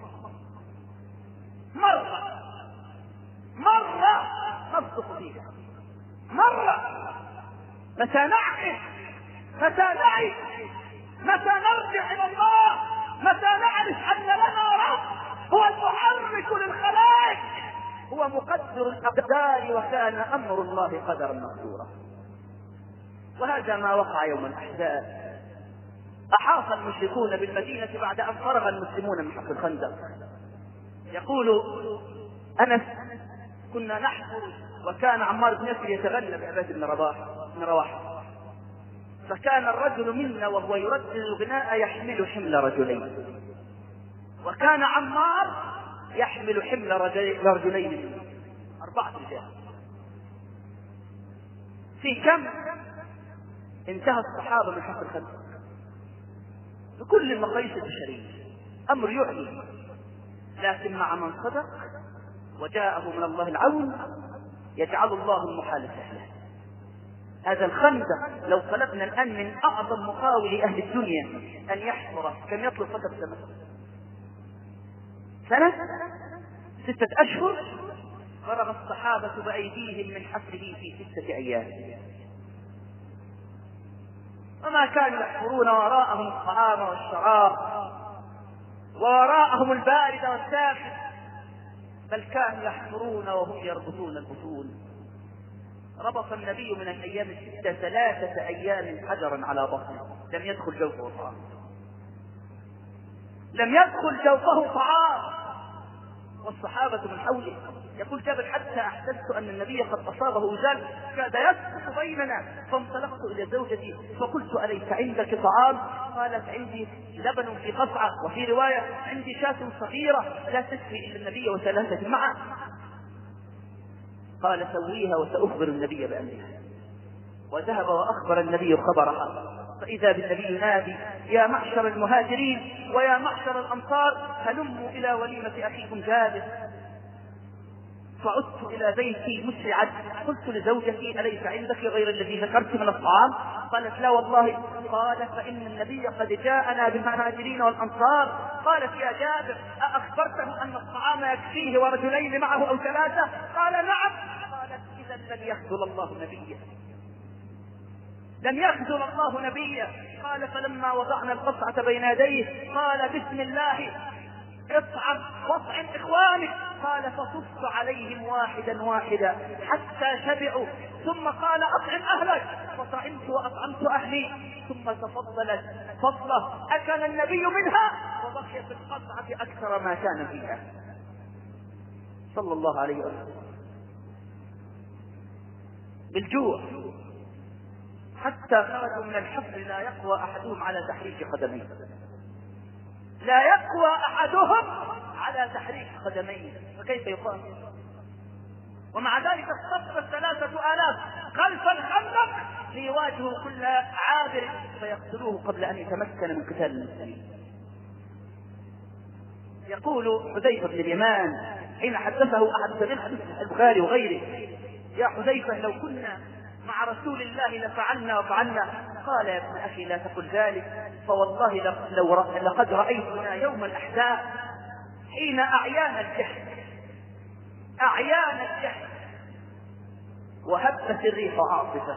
مرة نصدق فيها مرة. متى نعقل متى نعي متى نرجع إلى الله متى نعرف أن لنا رب هو المحرك للخلائق هو مقدر الأقدار وكان أمر الله قدرا مقدورا. وهذا ما وقع يوم الأحزاب. أحاط المشركون بالمدينة بعد أن فرغ المسلمون من حفر الخندق. يقول أنس كنا نحفر وكان عمار بن ياسر يتغنى بعباد بن رواحة فكان الرجل منا وهو يردد الغناء يحمل حمل رجلين وكان عمار يحمل حمل رجلين 4 رجال. في كم انتهى الصحابة من حفر الخندق بكل المقاييس البشرية أمر يعلم. لكن مع من صدق وجاءه من الله العون يجعل الله المحال سهلا. هذا الخندق لو طلبنا الآن من أعظم مقاول أهل الدنيا أن يحفره كم يطلب فترة سنة 6 أشهر. فرغ الصحابة بأيديهم من حفره في 6 أيام. وما كانوا يحفرون وراءهم الطعام والشراب ووراءهم البارد والساخن بل كانوا يحفرون وهم يربطون البطون. ربط النبي من الأيام 6 3 أيام حجرا على بطنه لم يدخل جوفه طعام لم يدخل جوفه طعام والصحابة من حوله. يقول جابر حتى أحسست أن النبي قد أصابه وجال كاد يسقط بيننا، فانطلقت إلى زوجتي فقلت أليس عندك طعام؟ قالت عندي لبن في قصعة، وفي رواية عندي شاة صغيرة لا تكفي إلا النبي وثلاثة معه. قال سويها وسأخبر النبي بأمرها. وذهب وأخبر النبي خبرها، فإذا بالنبي ينادي يا معشر المهاجرين ويا معشر الأنصار هلموا إلى وليمة أخيكم جابر. فعدت إلى بيتي مسرعا، قلت لزوجتي أليس عندك غير الذي ذكرت من الطعام؟ قالت لا والله. قال فإن النبي قد جاءنا بالمهاجرين والأنصار. قالت يا جابر أخبرته أن الطعام يكفيه ورجلين معه أو ثلاثة؟ قال نعم. قالت إذا لن يخذل الله نبيه، لن يخذل الله نبيه. قال فلما وضعنا القصعة بين يديه قال بسم الله اطعم واطعم إخوانك. قال فصفت عليهم واحدا واحدا حتى شبعوا، ثم قال أطعم أهلك، فطعمت وأطعمت أهلي، ثم تفضلت فضلة أكل النبي منها وبقي في القصعة أكثر ما كان فيها صلى الله عليه وسلم بالجوع، حتى خرجوا من الحفر لا يقوى أحدهم على تحريك قدميه، لا يقوى أحدهم على تحريك قدميه، فكيف يقام؟ ومع ذلك الصف 3000 خلف الخندق ليواجهوا كل عابر فيقتلوه قبل أن يتمكن من قتال المسلمين. يقول حذيفة بن اليمان حين حدثه أحد سبيل حديث البخاري وغيره يا حذيفة لو كنا مع رسول الله لفعلنا وفعلنا. قال يا ابن أخي لا تقل ذلك، فوالله لقد رأيتنا يوم الأحزاب حين أعيان الجحد وهبت الريح عاصفة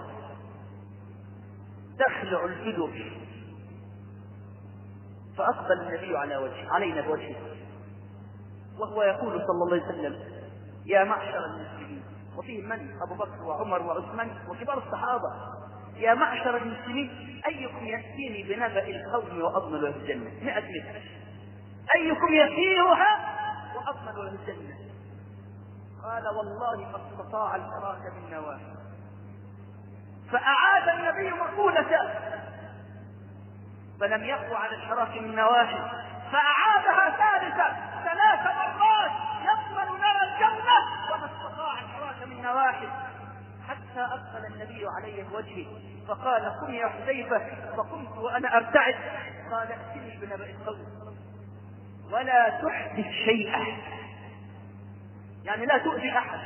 تخلع الجدر، فأقبل النبي علينا بوجهه وهو يقول صلى الله عليه وسلم يا معشر المسلمين، وفيهم من؟ أبو بكر وعمر وعثمان وكبار الصحابة، يا معشر المسلمين أيكم يأتيني بنبأ القوم وأضمن له الجنة؟ 100 متر، أيكم يسيرها وأضمن له الجنة؟ قال والله ما استطاع الحراك من نواحي. فأعاد النبي مقولته فلم يقوى على الحراك من نواحي، فأعادها ثالثة 3 مرات يضمن لنا الجنة وما استطاع الحراك من نواحي، حتى أدخل النبي عليه وجهي فقال قم يا حذيفة، فقمت وأنا أرتعد. قال ائتني بنبأ القوم ولا تحدث شيئا، يعني لا تؤذي أحد.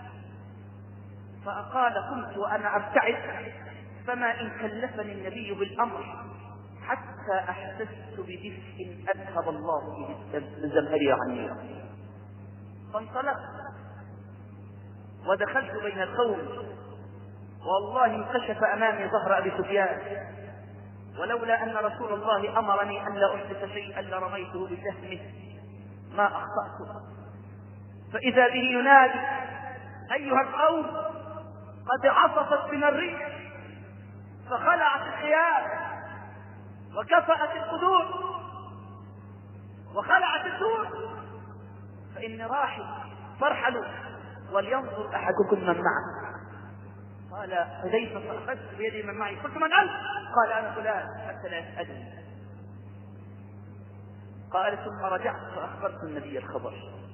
فقال قمت وأنا أرتعد فما إن كلفني النبي بالأمر حتى أحسست بدفء أذهب الله به الزمهري عني. فانطلقت ودخلت بين القوم، والله انكشف أمامي ظهر أبي سفيان، ولولا أن رسول الله أمرني أن لا أحدث شيئا لرميته بسهمه ما أخطأت. فإذا به ينادي أيها القوم قد عصفت من الريح فخلعت الخيام وكفأت القدور وخلعت الدور، فإني راحل فارحلوا ولينظر أحدكم من معه. قال حذيفة فأخذت بيدي من معي، قلت من أنت؟ قال أنا فلان، حتى لا يسألني. قال ثم رجعت فأخبرت النبي الخبر.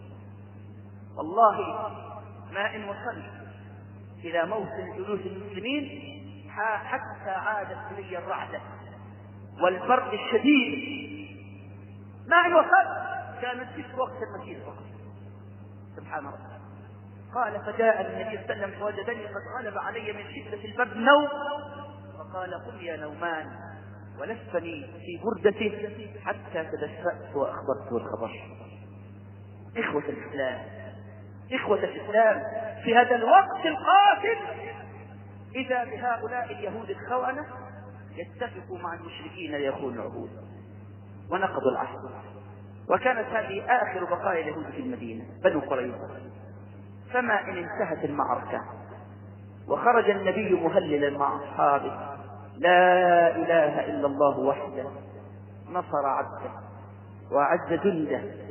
والله ما إن وصلت إلى موسم جلوس المسلمين حتى عادت إلي الرعدة والبرد الشديد، ما إن وصلت كانت في وقت المسير فقط. سبحان الله. قال فجاء النبي صلى الله عليه وسلم فوجدني قد غلب علي من شدة البرد نوم، فقال قم يا نومان، ولفني في بردته حتى تدفأت وأخبرته الخبر. إخوة الإسلام في هذا الوقت القاتل إذا بهؤلاء اليهود الخونة يتفقوا مع المشركين ليخونوا العهود ونقضوا العهد. وكانت هذه آخر بقايا اليهود في المدينة بنو قريظة. فما إن انتهت المعركة وخرج النبي مهللا مع أصحابه لا إله إلا الله وحده نصر عبده وأعز جنده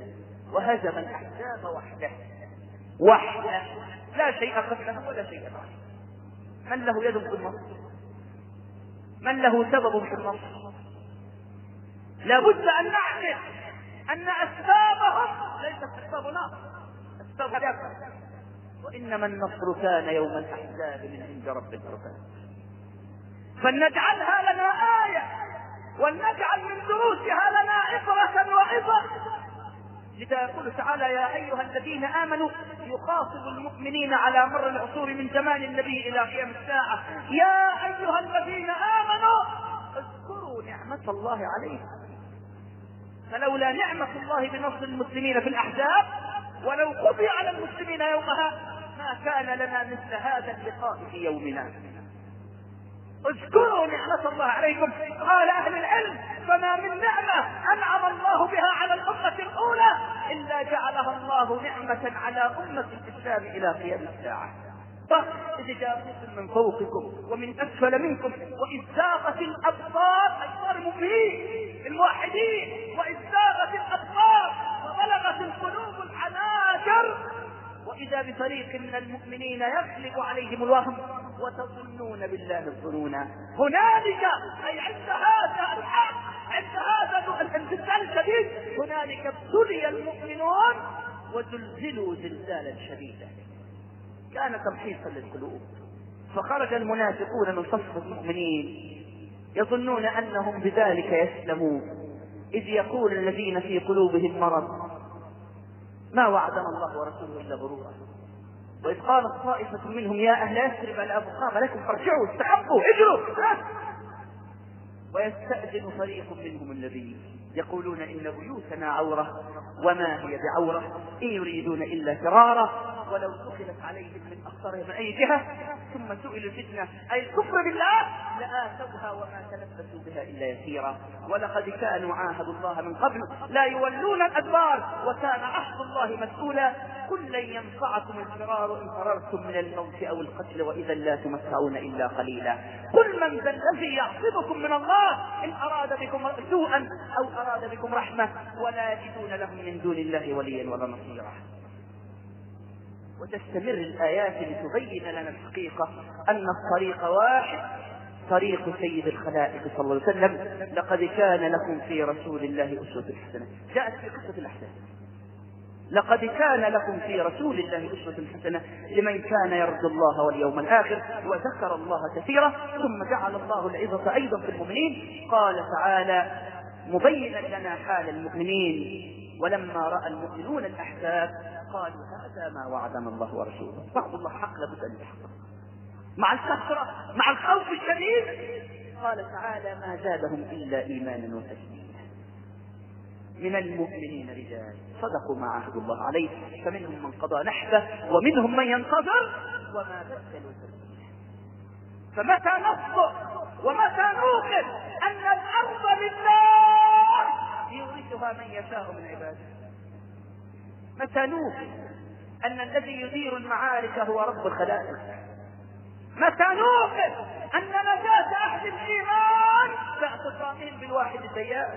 وهزم الأحزاب وحده لا شيء قبله ولا شيء بعده. من له يد في النصر؟ من له سبب في النصر؟ لابد أن نعرف أن أسبابهم ليست أسباب نصر، أسباب هلاك، وإنما النصر كان يوم الأحزاب من عند رب العباد. فلنجعلها لنا آية، ولنجعل من دروسها لنا عبرة وعظة. لذا يقول تعالى: يا أيها الذين آمنوا، يخاطب المؤمنين على مر العصور من زمان النبي إلى قيام الساعة: يا أيها الذين آمنوا اذكروا نعمة الله عليكم. فلولا نعمة الله بنصر المسلمين في الأحزاب، ولو قضي على المسلمين يومها، ما كان لنا مثل هذا اللقاء في يومنا. اذكروا نعمة الله عليكم. قال أهل العلم: فما من نعمة أنعم الله بها على الأمة الأولى إلا جعلها الله نعمة على أمة الإسلام إلى قيام الساعة. إذ جاءوكم من فوقكم ومن أسفل منكم وإذ زاغت الأبصار، أبصار المؤمنين الموحدين، وإذ زاغت الأبصار وبلغت القلوب الحناجر، وإذا بفريق من المؤمنين يغلب عليهم الوهم وتظنون بالله الظنون. هنالك أي عند هذا الحق، عند هذا الزلزال الشديد، هنالك ابتلي المؤمنون وزلزلوا زلزالا شديدا كان تمحيصا للقلوب. فخرج المنافقون من صف المؤمنين يظنون أنهم بذلك يسلمون، إذ يقول الذين في قلوبهم مرض: ما وعدنا الله ورسوله إلا غرورا. وإذ قالت طائفة منهم: يا أهل يثرب لا مقام لكم فارجعوا، استحقوا، اجروا. ويستأذن فريق منهم النبي يقولون: إن بيوتنا عورة وما هي بعورة، إن يريدون إلا فرارا، ولو دخلت عليهم من أقطارها من أي جهة ثم سئلوا الفتنة أي الكفر بالله لآتوها وما تلبسوا بها إلا يسيرا. ولقد كانوا عاهدوا الله من قبل لا يولون الأدبار وكان عهد الله مسؤولا. قل لن ينفعكم الفرار إن فررتم من الموت أو القتل وإذا لا تمتعون إلا قليلا. قل من ذا الذي يعصمكم من الله إن أراد بكم سوءا أو أراد بكم رحمة ولا يجدون لهم من دون الله وليا ولا نصيرا. وتستمر الآيات لتبين لنا الحقيقة أن الطريق واحد، طريق سيد الخلائق صلى الله عليه وسلم. لقد كان لكم في رسول الله أسوة حسنة. جاءت في قصة الأحزاب: لقد كان لكم في رسول الله أسوة حسنة لمن كان يرجو الله واليوم الآخر وذكر الله كثيرا. ثم جعل الله العظة أيضا في المؤمنين. قال تعالى مبينا لنا حال المؤمنين: ولما رأى المؤمنون الأحزاب قالوا هذا ما وعدنا الله ورسوله. وعد الله حق لابد أن يحقق مع الكثرة، مع الخوف الشديد. قال تعالى: ما زادهم إلا إيمانا وتسليما. من المؤمنين رجال صدقوا ما عاهدوا الله عليه، فمنهم من قضى نحبه ومنهم من ينتظر وما بدلوا تبديلا. فمتى نصبر ومتى نوقن أن الأرض لله يورثها من يشاء من عباده، متى نوقن أن الذي يدير المعارك هو رب الخلائق، متى نوقن أن نجاة أهل الإيمان باعتصامهم بالواحد الديان،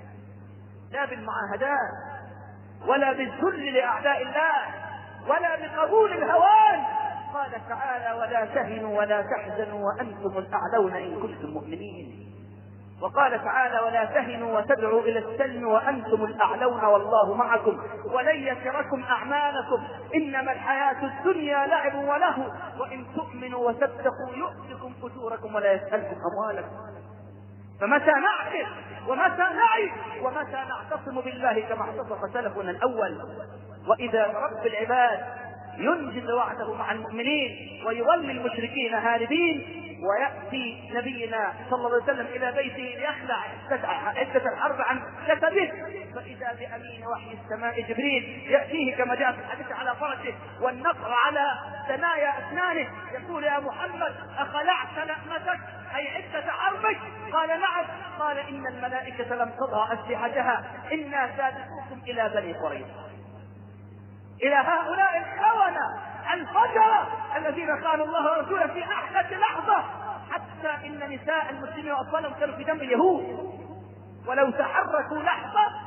لا بالمعاهدات ولا بالذل لأعداء الله ولا بقبول الهوان. قال تعالى: ولا تهنوا ولا تحزنوا وأنتم الأعلون إن كنتم مؤمنين. وقال تعالى: ولا تهنوا وتدعوا إلى السلم وأنتم الأعلون والله معكم ولن يتركم أعمالكم إنما الحياة الدنيا لعب وله وإن تؤمنوا وتتقوا يؤتكم أجوركم ولا يسألكم أموالكم. فمتى نعقل ومتى نعي ومتى نعتصم بالله كما اعتصم سلفنا الأول. وإذا رب العباد ينجز وعده مع المؤمنين ويولي المشركين هاربين، ويأتي نبينا صلى الله عليه وسلم إلى بيته ليخلع عدة الحرب عن جسده، فإذا بأمين وحي السماء جبريل يأتيه كما جاء في الحديث على فرسه والنقر على ثنايا أسنانه، يقول: يا محمد أخلعت لأمتك أي عدة حربك؟ قال: نعم. قال: إن الملائكة لم تضع أسلحتها إنا سابقوكم إلى بني قريظة، إلى هؤلاء الخونة الفجرة الذين خانوا الله ورسوله في أحدث لحظة، حتى إن نساء المسلمين وأطفالهم كانوا في دم اليهود، ولو تحركوا لحظة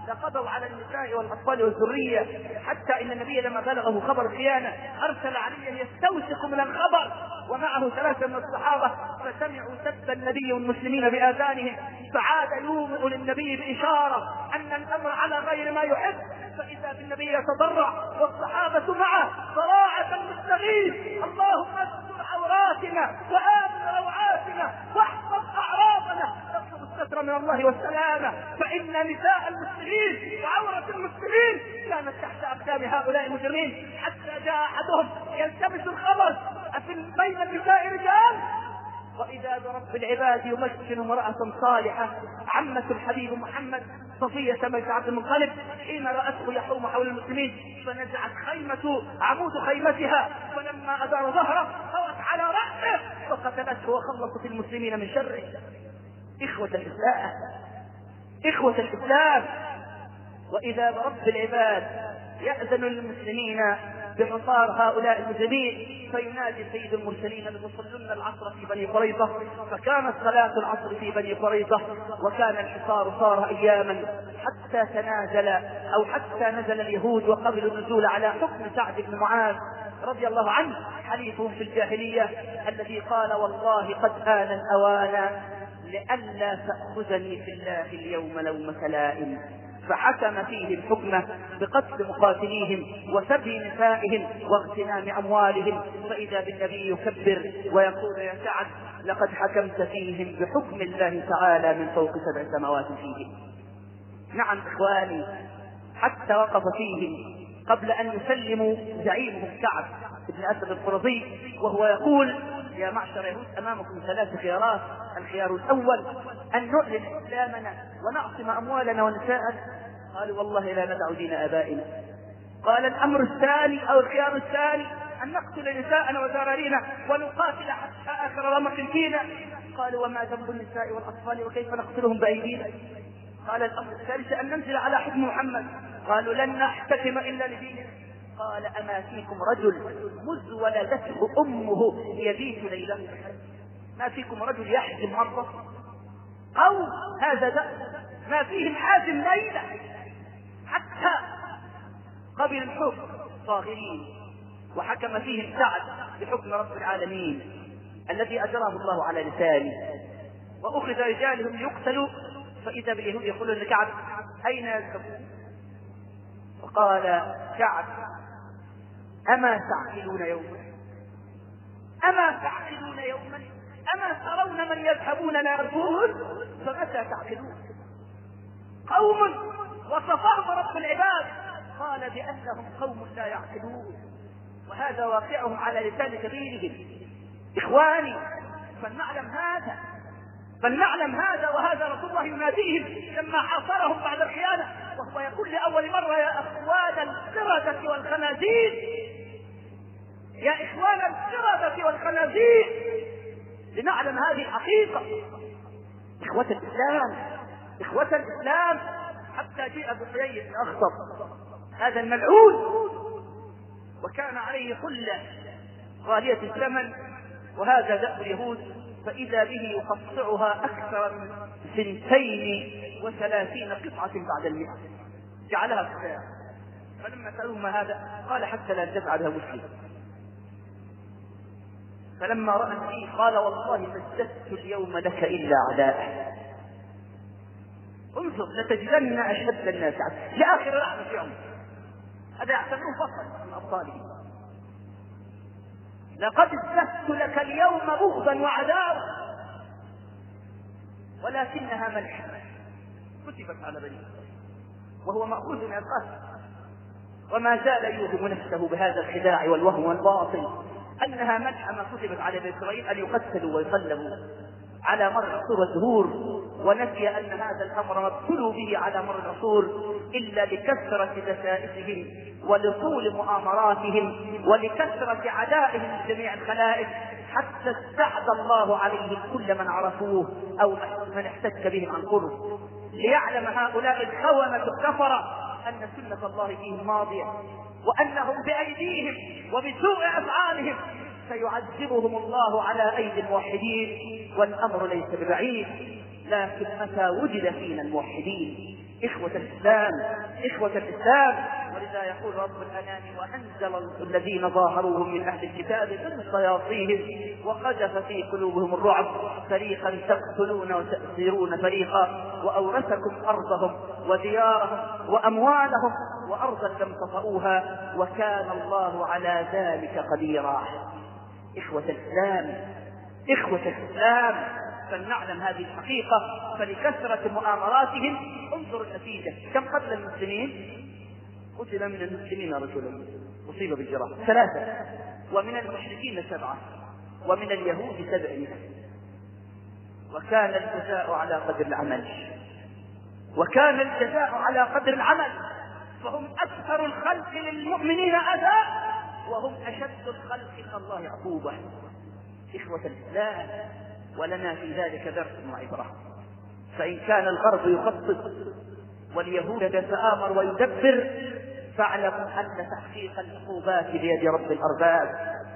لقضوا على النساء والأطفال والذرية، حتى إن النبي لما بلغه خبر الخيانة أرسل عليا يستوثق من الخبر ومعه 3 من الصحابة، فسمعوا سب النبي والمسلمين بآذانهم، فعاد يومئ للنبي بإشارة أن الأمر على غير ما يحب، فإذا بالنبي يتضرع والصحابة معه صراعة مستغيث: اللهم استر عوراتنا وآمن روعاتنا واحفظ أعراضنا، نطلب الستر من الله والسلامة، فإن نساء المسلمين وعورة المسلمين كانت تحت أقدام هؤلاء المجرمين. حتى جاء أحدهم يلتمس الخبر: أفي بين النساء رجال؟ وإذا برب العباد يمكن امرأة صالحة عمة الحبيب محمد صفية بنت عبد المطلب، حين رأته يحوم حول المسلمين فنزعت عمود خيمتها، فلما أدار ظهره قوت على رأسه وقتلته وخلصت المسلمين من شره. إخوة الإسلام، وإذا برب العباد يأذن للمسلمين بحصار هؤلاء المجرمين فينادي سيد المرسلين: لتصلن العصر في بني قريظة، فكانت صلاة العصر في بني قريظة، وكان الحصار صار أياما حتى نزل اليهود وقبلوا النزول على حكم سعد بن معاذ رضي الله عنه حليفهم في الجاهلية، الذي قال: والله قد آن الأوان لئلا تأخذني في الله اليوم لومة لائم، فحكم فيهم حكمه بقتل مقاتليهم وسبي نسائهم واغتنام أموالهم، فإذا بالنبي يكبر ويقول: يا سعد لقد حكمت فيهم بحكم الله تعالى من فوق 7 سماوات فيهم. نعم إخواني، حتى وقف فيهم قبل أن يسلموا زعيمهم كعب بن أسد القرظي وهو يقول: يا معشر يهود، أمامكم 3 خيارات. الخيار الأول أن نعلن إسلامنا ونعصم أموالنا ونساءنا. قالوا: والله لا ندع دين آبائنا. قال: الأمر الثاني أو الخيار الثاني أن نقتل نساءنا وذرارينا ونقاتل حتى آخر رمق فينا. قالوا: وما ذنب النساء والأطفال وكيف نقتلهم بأيدينا؟ قال: الأمر الثالث أن ننزل على حكم محمد. قالوا: لن نحتكم إلا لديننا. قال: أما فيكم رجل مذ ولدته أمه يبيت ليله؟ ما فيكم رجل يحزم مرة؟ أو هذا ده ما فيهم حازم ليلة؟ حتى قبل الحكم صاغرين، وحكم فيهم سعد بحكم رب العالمين الذي أجراه الله على لسانه، وأخذ رجالهم يقتلوا، فإذا باليهود يقولون لكعب: أين يذهبون؟ وقال كعب: أما تعقلون يوما أما ترون من يذهبون لا يرجون؟ فمتى تعقلون؟ قوم وصفهم رب العباد قال بأنهم قوم لا يعقلون، وهذا واقعهم على لسان كبيرهم. إخواني، فلنعلم هذا وهذا رسول الله يناديهم لما حاصرهم بعد الخيانة، وهو يقول لأول مرة: يا أخوان القردة والخنازير، يا إخوان القردة والخنازير، لنعلم هذه الحقيقة. إخوة الإسلام، حتى جاء بحيي بن أخطب هذا الملعون وكان عليه حلة غالية الثمن، وهذا دأب اليهود، فإذا به يقطعها أكثر من 32 قطعة بعد 100، جعلها قطاع. فلما سألوه ما هذا قال: حتى لا تفعلها مسلم. فلما رأى النبي قال: والله ما ازددت اليوم لك إلا عداء. انظر، لتجدن أشد الناس لآخر لحظة في عمره، هذا يعتبره فصل من أبطاله. لقد ازددت لك اليوم بغضا وعداوة، ولكنها ملحة كتبت على بني وهو مأخوذ من القتل. وما زال يوهم نفسه بهذا الخداع والوهم والباطل أنها ملحة ما كتبت على بني إسرائيل أن يقتلوا ويصلبوا على مر العصور والدهور، ونسي أن هذا الأمر ما ابتلوا به على مر العصور إلا لكثرة دسائسهم ولطول مؤامراتهم ولكثرة عدائهم لجميع الخلائق، حتى استعد الله عليهم كل من عرفوه أو من احتك بهم عن قرب، ليعلم هؤلاء الخونة الكفرة أن سنة الله فيهم ماضية، وأنهم بأيديهم وبسوء أفعالهم سيعذبهم الله على أيدي الموحدين، والأمر ليس ببعيد. لكن متى وجد فينا الموحدين إخوة الإسلام، إخوة الإسلام. ولذا يقول رب الأنام: وأنزل الذين ظاهروهم من أهل الكتاب من صياصيهم وقذف في قلوبهم الرعب فريقا تقتلون وتأسرون فريقا وأورثكم أرضهم وديارهم وأموالهم وأرضا لم تطئوها وكان الله على ذلك قديرا. إخوة الإسلام، إخوة الإسلام، فلنعلم هذه الحقيقة. فلكثرة مؤامراتهم انظروا النتيجة: كم قتل المسلمين؟ قتل من المسلمين رجل أصيب بالجراح 3، ومن المشركين 7، ومن اليهود 700. وكان الجزاء على قدر العمل، وكان الجزاء على قدر العمل. فهم أكثر الخلق للمؤمنين أذى وهم أشد الخلق من الله عقوبة. إخوة الإسلام، ولنا في ذلك درس وعبرة. فإن كان الغرب يخطط واليهود يتآمر ويدبر فاعلموا أن تحقيق العقوبات بيد رب الأرباب.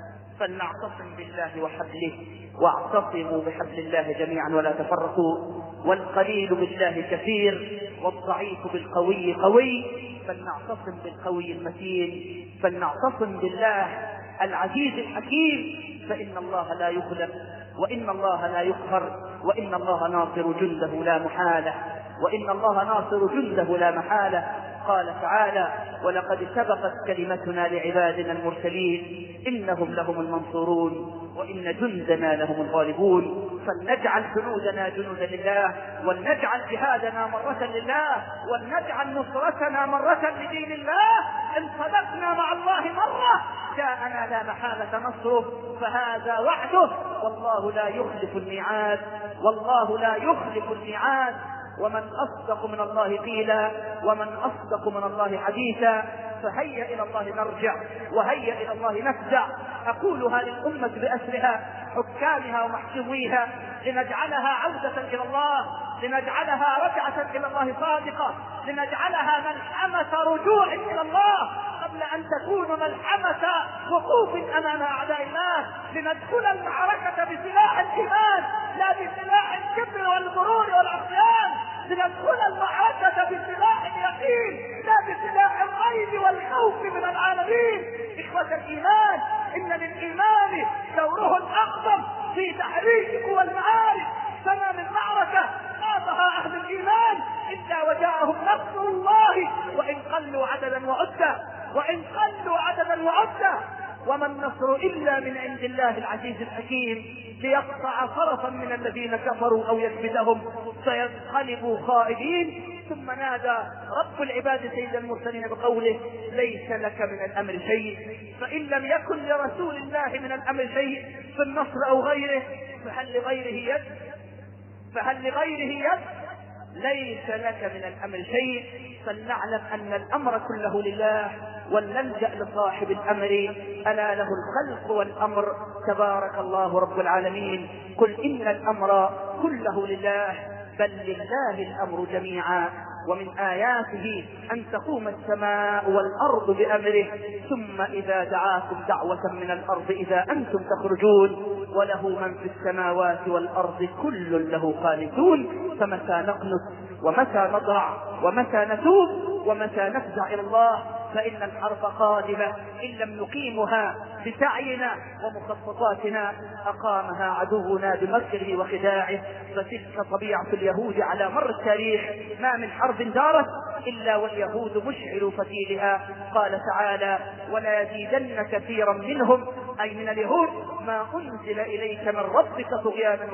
فلنعتصم بالله وحبله، واعتصموا بحبل الله جميعا ولا تفرقوا. والقليل بالله كثير والضعيف بالقوي قوي. فلنعتصم بالقوي المتين، فلنعتصم بالله العزيز الحكيم، فإن الله لا يغلب، وإن الله لا يقهر، وإن الله ناصر جنده لا محالة، وإن الله ناصر جنده لا محالة. قال تعالى: ولقد سبقت كلمتنا لعبادنا المرسلين إنهم لهم المنصورون وإن جندنا لهم الغالبون. فلنجعل جنودنا جنودا لله، ولنجعل جهادنا مرة لله، ولنجعل نصرتنا مرة لدين الله. إن صدقنا مع الله مرة جاءنا لا محالة نصره، فهذا وعده، والله لا يخلف الميعاد، والله لا يخلف الميعاد. ومن أصدق من الله قيلا، ومن أصدق من الله حديثا. فهيا إلى الله نرجع، وهيا إلى الله نفزع. أقولها للأمة بأسرها، حكامها ومحكوميها، لنجعلها عودة إلى الله، لنجعلها رجعة إلى الله صادقة، لنجعلها ملحمة رجوع إلى الله قبل أن تكون ملحمة وقوف أمام أعداء الله. لندخل المعركة بسلاح الإيمان لا بسلاح الكبر والغرور والعصيان. لندخل المعركة بسلاح اليقين لا بسلاح الريب والخوف من العالمين. إخوة الإيمان، إن للإيمان دوره الأعظم في تحريك قوى المعارك. فما من معركة خاضها أهل الإيمان إلا وجاءهم نصر الله، وإن قلوا عددا وعدة، وإن قلوا عددا وعدة. وما النصر إلا من عند الله العزيز الحكيم، ليقطع طرفا من الذين كفروا أو يكبدهم فينقلبوا خائبين. ثم نادى رب العباد سيد المرسلين بقوله: ليس لك من الأمر شيء. فإن لم يكن لرسول الله من الأمر شيء في النصر أو غيره فهل لغيره يد؟ فهل لغيره يد؟ ليس لك من الأمر شيء. فلنعلم أن الأمر كله لله، ولنلجأ لصاحب الأمر، ألا له الخلق والأمر، تبارك الله رب العالمين. قل إن الأمر كله لله، بل لله الأمر جميعا. ومن آياته أن تقوم السماء والأرض بأمره، ثم إذا دعاكم دعوة من الأرض إذا أنتم تخرجون، وله من في السماوات والأرض كل له قانتون. فمتى نقنط، ومتى نضع، ومتى نتوب، ومتى نفزع إلى الله، فإن الحرب قادمة إن لم نقيمها بسعينا ومخططاتنا أقامها عدونا بمكره وخداعه. فتلك طبيعة اليهود على مر التاريخ، ما من حرب دارت إلا واليهود مشعل فتيلها. قال تعالى: ولا يزيدن كثيرا منهم، أي من اليهود، ما أنزل إليك من ربك طغيانا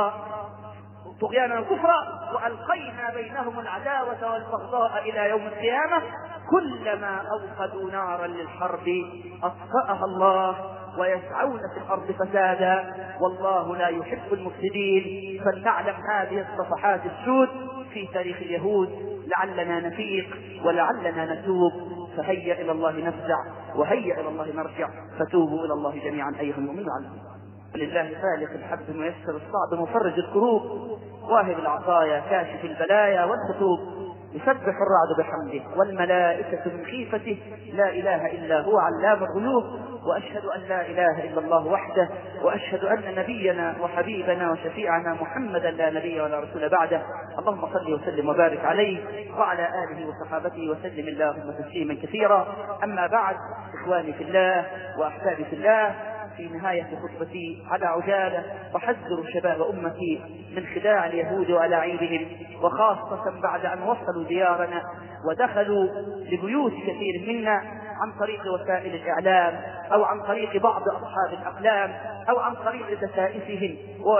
وكفرا وألقينا بينهم العداوة والبغضاء إلى يوم القيامة. كلما أوقدوا نارا للحرب أطفأها الله ويسعون في الأرض فسادا، والله لا يحب المفسدين. فلنعلم هذه الصفحات السود في تاريخ اليهود لعلنا نفيق ولعلنا نتوب. فهيا إلى الله نفزع، وهيا إلى الله نرجع. فتوبوا إلى الله جميعا أيها المؤمنون. لله فالق الحب ويسر الصعب مفرج الكروب، واهب العطايا كاشف البلايا والخطوب. يسبح الرعد بحمده والملائكة من خيفته لا إله إلا هو علام الغيوب. وأشهد أن لا إله إلا الله وحده، وأشهد أن نبينا وحبيبنا وشفيعنا محمدا لا نبي ولا رسول بعده. اللهم صل وسلم وبارك عليه وعلى آله وصحابته وسلم اللهم تسليما كثيرا. أما بعد، إخواني في الله وأحبابي في الله، في نهاية خطبتي على عجالة أحذر شباب أمتي من خداع اليهود وألاعيبهم، وخاصة بعد أن وصلوا ديارنا ودخلوا لبيوت كثير منا عن طريق وسائل الإعلام أو عن طريق بعض أصحاب الأقلام أو عن طريق دسائسهم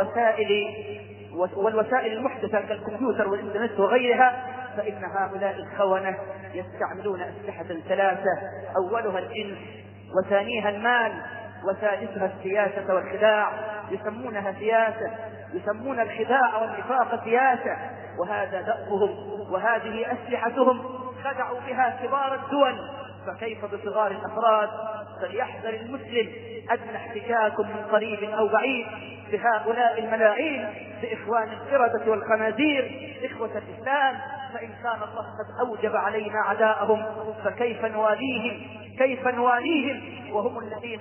والوسائل المحدثة كالكمبيوتر والإنترنت وغيرها. فإن هؤلاء الخونة يستعملون أسلحة ثلاثة: أولها الإنس، وثانيها المال، وثالثها السياسة والخداع. يسمونها سياسة، يسمون الخداع والنفاق سياسة، وهذا دأبهم وهذه أسلحتهم. خدعوا بها كبار الدول، فكيف بصغار الأفراد؟ فليحذر المسلم أدنى احتكاك من قريب أو بعيد بهؤلاء الملاعين، بإخوان القردة والخنازير إخوة الإسلام. فإن كان الله قد أوجب علينا عداءهم فكيف نواليهم؟ كيف نواليهم وهم الذين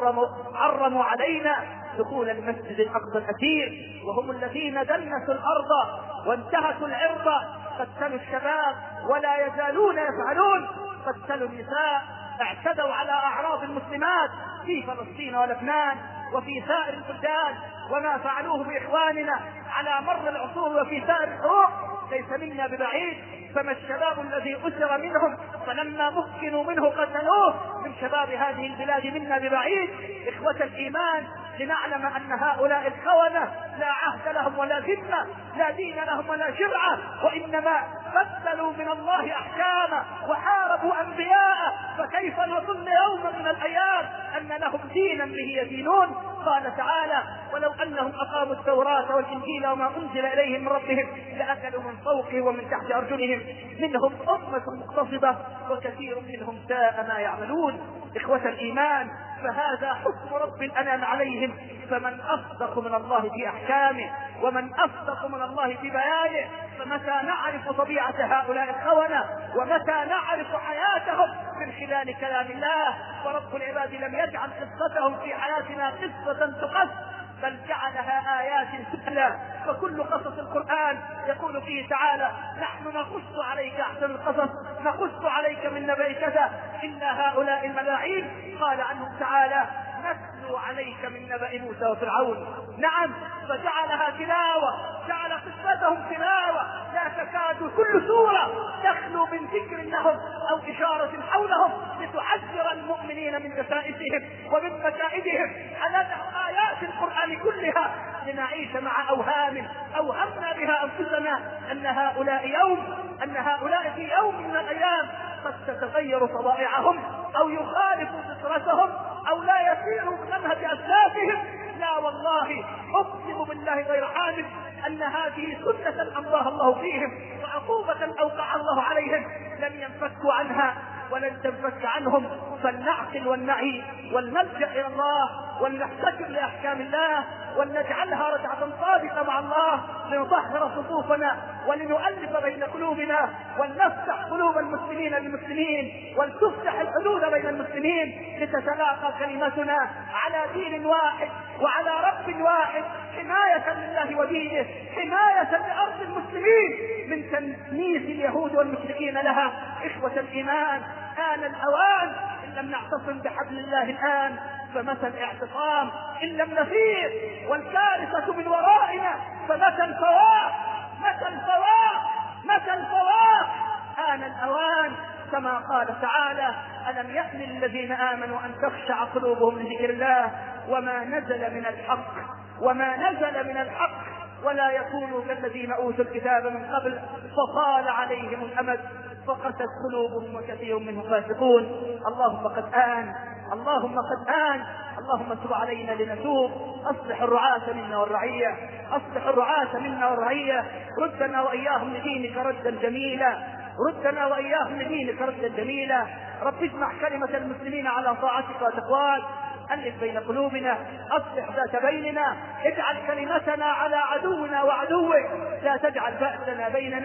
حرموا علينا دخول المسجد الأقصى الأثير، وهم الذين دنسوا الأرض وانتهكوا العرض، قتلوا الشباب ولا يزالون يفعلون، قتلوا النساء، اعتدوا على أعراض المسلمات في فلسطين ولبنان وفي سائر البلدان، وما فعلوه بإخواننا على مر العصور وفي سائر الحروب ليس منا ببعيد. فما الشباب الذي أسر منهم فلما مكنوا منه قتلوه من شباب هذه البلاد منا ببعيد؟ إخوة الإيمان، لنعلم أن هؤلاء الخونة لا عهد لهم ولا ذمة، لا دين لهم ولا شرعة، وإنما بدلوا من الله أحكاما وحاربوا أنبياء. فكيف نظن يوما من الأيام أن لهم دينا به يدينون؟ قال تعالى: ولو أنهم أقاموا التوراة والإنجيل وما أنزل إليهم من ربهم لأكلوا من فوقهم ومن تحت أرجلهم منهم أمة مقتصدة وكثير منهم ساء ما يعملون. إخوة الإيمان، فهذا حكم رب الأنام عليهم. فمن أصدق من الله في أحكامه ومن أصدق من الله في بيانه؟ فمتى نعرف طبيعة هؤلاء الخونة ومتى نعرف حياتهم؟ من خلال كلام الله. ورب العباد لم يجعل قصتهم في حياتنا قصة تقص، بل جعلها آيات تتلى. فكل قصص القرآن يقول فيه تعالى: نحن نقص عليك أحسن القصص، نقص عليك من نبأ كذا. إلا هؤلاء الملاعين قال عنهم تعالى: نتلو عليك من نبأ موسى وفرعون. نعم، فجعلها تلاوة، جعل قصتهم تلاوة، لا تكاد كل سورة تخلو من ذكر لهم أو إشارة حولهم لتحذر المؤمنين من دسائسهم ومن مكائدهم. أندع آيات القرآن كلها لنعيش مع أوهام أوهمنا بها أنفسنا أن هؤلاء في يوم من الأيام قد تتغير طبائعهم أو يخالف فطرتهم أو لا يسيروا بمنهج أسلافهم. لا والله، أقسم بالله غير حامل أن هذه سنة أمضاها الله فيهم وعقوبة أوقع الله عليهم لن ينفكوا عنها ولن تنفك عنهم. فلنعقل ولنعي ولنلجأ إلى الله ولنحتكم لأحكام الله ولنجعلها رجعة صادقة مع الله لنطهر صفوفنا ولنؤلف بين قلوبنا ولنفتح قلوب المسلمين للمسلمين ولتفتح الحدود بين المسلمين لتتلاقى كلمتنا على دين واحد وعلى رب واحد، حماية لله ودينه، حماية لأرض المسلمين من تنميس اليهود والمشركين لها. إخوة الإيمان، آن الأوان. إن لم نعتصم بحبل الله الآن فمتى الاعتصام؟ إن لم نفير والكارثة من ورائنا فمتى الفواق؟ متى الفواق؟ متى الفواق؟ آن الأوان. كما قال تعالى: ألم يأن الذين آمنوا أن تخشع قلوبهم لذكر الله وما نزل من الحق ولا يكونوا كالذين أوتوا الكتاب من قبل فطال عليهم الأمد فقست قلوبهم وكثير منهم فاسقون. اللهم قد آن، اللهم تب علينا لنتوب. أصلح الرعاة منا والرعية، ردنا وإياهم لدينك ردا جميلا. رب اجمع كلمة المسلمين على طاعتك وتقواك، ألف بين قلوبنا، أصلح ذات بيننا، اجعل كلمتنا على عدونا وعدوك، لا تجعل بأسنا بيننا،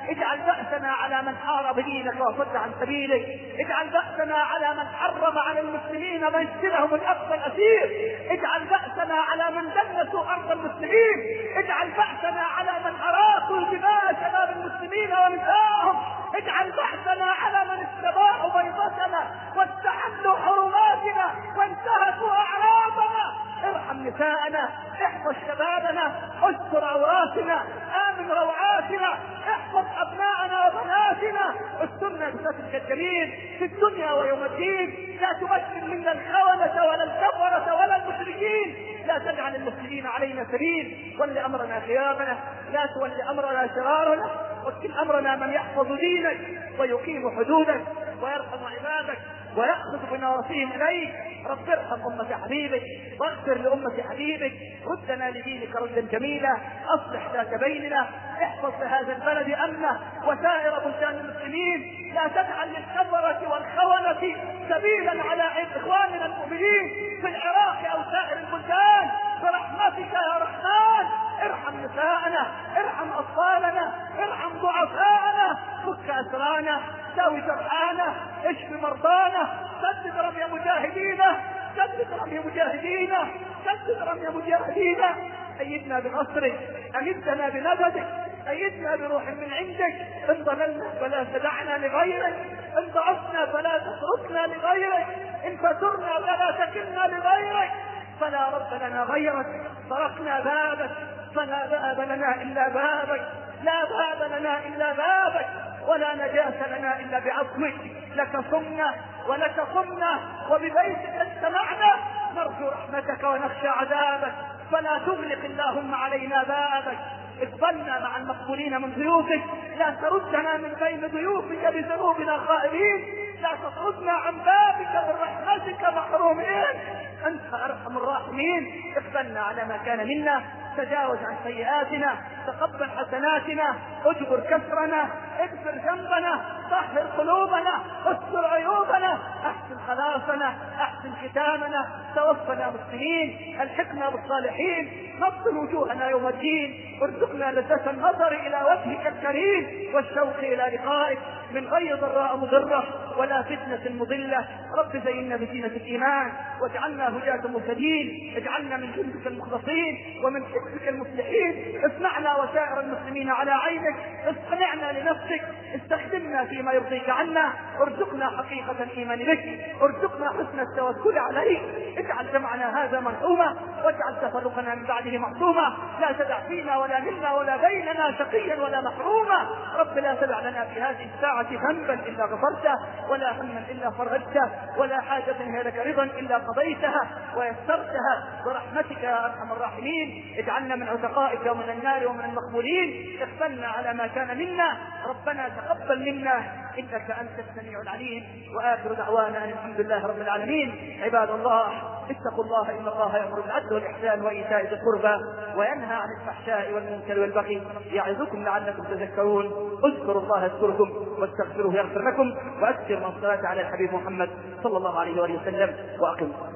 اجعل بأسنا على من حارب دينك وصد عن سبيلك، اجعل بأسنا على من حرم على المسلمين ويسجنهم الأقصى الأسير، اجعل بأسنا على من دنسوا أرض المسلمين، اجعل بأسنا على من أراقوا دماء شباب المسلمين ونساءهم، اجعل بأسنا على من استباحوا بيضتنا واستحلوا حرماتنا وانتهكوا أعراضنا. ارحم نساءنا، احفظ شبابنا، استر عوراتنا، آمن روعاتنا، احفظ أبناءنا وبناتنا، استرنا بسترك الجميل في الدنيا ويوم الدين. لا تمكن منا الخونة ولا الكفرة ولا المشركين، لا تجعل المسلمين علينا سبيل، ول أمرنا خيارنا، لا تول أمرنا شرارنا، وكل أمرنا من يحفظ دينك ويقيم حدودك ويرحم عبادك ويأخذ بنواصيهم إليك. رب ارحم أمة حبيبك واغفر لأمة حبيبك، ردنا لدينك ردا جميلا، أصلح ذات بيننا، احفظ لهذا البلد أمنه وسائر بلدان المسلمين، لا تجعل للكفرة والخونة سبيلا على إخواننا المؤمنين في العراق أو سائر البلدان، برحمتك يا رحمن. ارحم نساءنا، ارحم أطفالنا، ارحم ضعفاءنا، فك أسرانا، داوي جرحانا، اشف مرضانا، سدد رمي مجاهدينا، سدد رمي مجاهدينا، سدد رمي مجاهدينا. أيدنا بنصرك، أمدنا بنبدك، أيدنا بروح من عندك. إن ضللنا فلا تدعنا لغيرك، إن ضعفنا فلا تتركنا لغيرك، إن فترنا فلا تكلنا لغيرك. فلا رب لنا غيرك، طرقنا بابك، فلا باب لنا إلا بابك، لا باب لنا إلا بابك، ولا نجاة لنا إلا بعفوك. لك صمنا ولك صمنا وببيتك استمعنا، نرجو رحمتك ونخشى عذابك، فلا تغلق اللهم علينا بابك. اقبلنا مع المقبولين من ضيوفك، لا تردنا من بين ضيوفك بذنوبنا خائبين، لا تطردنا عن بابك من رحمتك محرومين، أنت أرحم الراحمين. اقبلنا على ما كان منا، تجاوز عن سيئاتنا، تقبل حسناتنا، اجبر كسرنا، اغفر ذنبنا، طهر قلوبنا، استر عيوبنا، احسن خلاصنا، احسن ختامنا، توفنا مسلمين، الحقنا بالصالحين، نبطل وجوهنا يوم الدين، ارزقنا لذة النظر الى وجهك الكريم والشوق الى لقائك من غير ضراء مضرة ولا فتنة مضلة. رب زينا بزينة الإيمان واجعلنا هداة مهتدين، اجعلنا من جندك المخلصين ومن حزبك المفلحين. اصنعنا وسائر المسلمين على عينك، اصطنعنا لنفسك، استخدمنا فيما يرضيك عنا، ارزقنا حقيقة الإيمان بك، ارزقنا حسن التوكل عليك. اجعل جمعنا هذا مرحوما واجعل تفرقنا من بعده معصوما، لا تدع فينا ولا منا ولا بيننا شقيا ولا محروما. رب لا تدع لنا في هذه الساعة ذنبا إلا غفرته، ولا هما إلا فرجته، ولا حاجة هي لك رضا إلا قضيتها ويسرتها برحمتك يا أرحم الراحمين. اجعلنا من عتقائك ومن النار ومن المقبولين، اغفرنا على ما كان منا، ربنا تقبل منا إنك أنت السميع العليم. وآخر دعوانا أن الحمد لله رب العالمين. عباد الله اتقوا الله، إن الله يأمر بالعدل والإحسان وإيتاء ذي القربى وينهى عن الفحشاء والمنكر والبغي يعظكم لعلكم تذكرون. اذكروا الله يذكركم واستغفروه يغفر لكم، وأكثر من الصلاة على الحبيب محمد صلى الله عليه وسلم. وأقم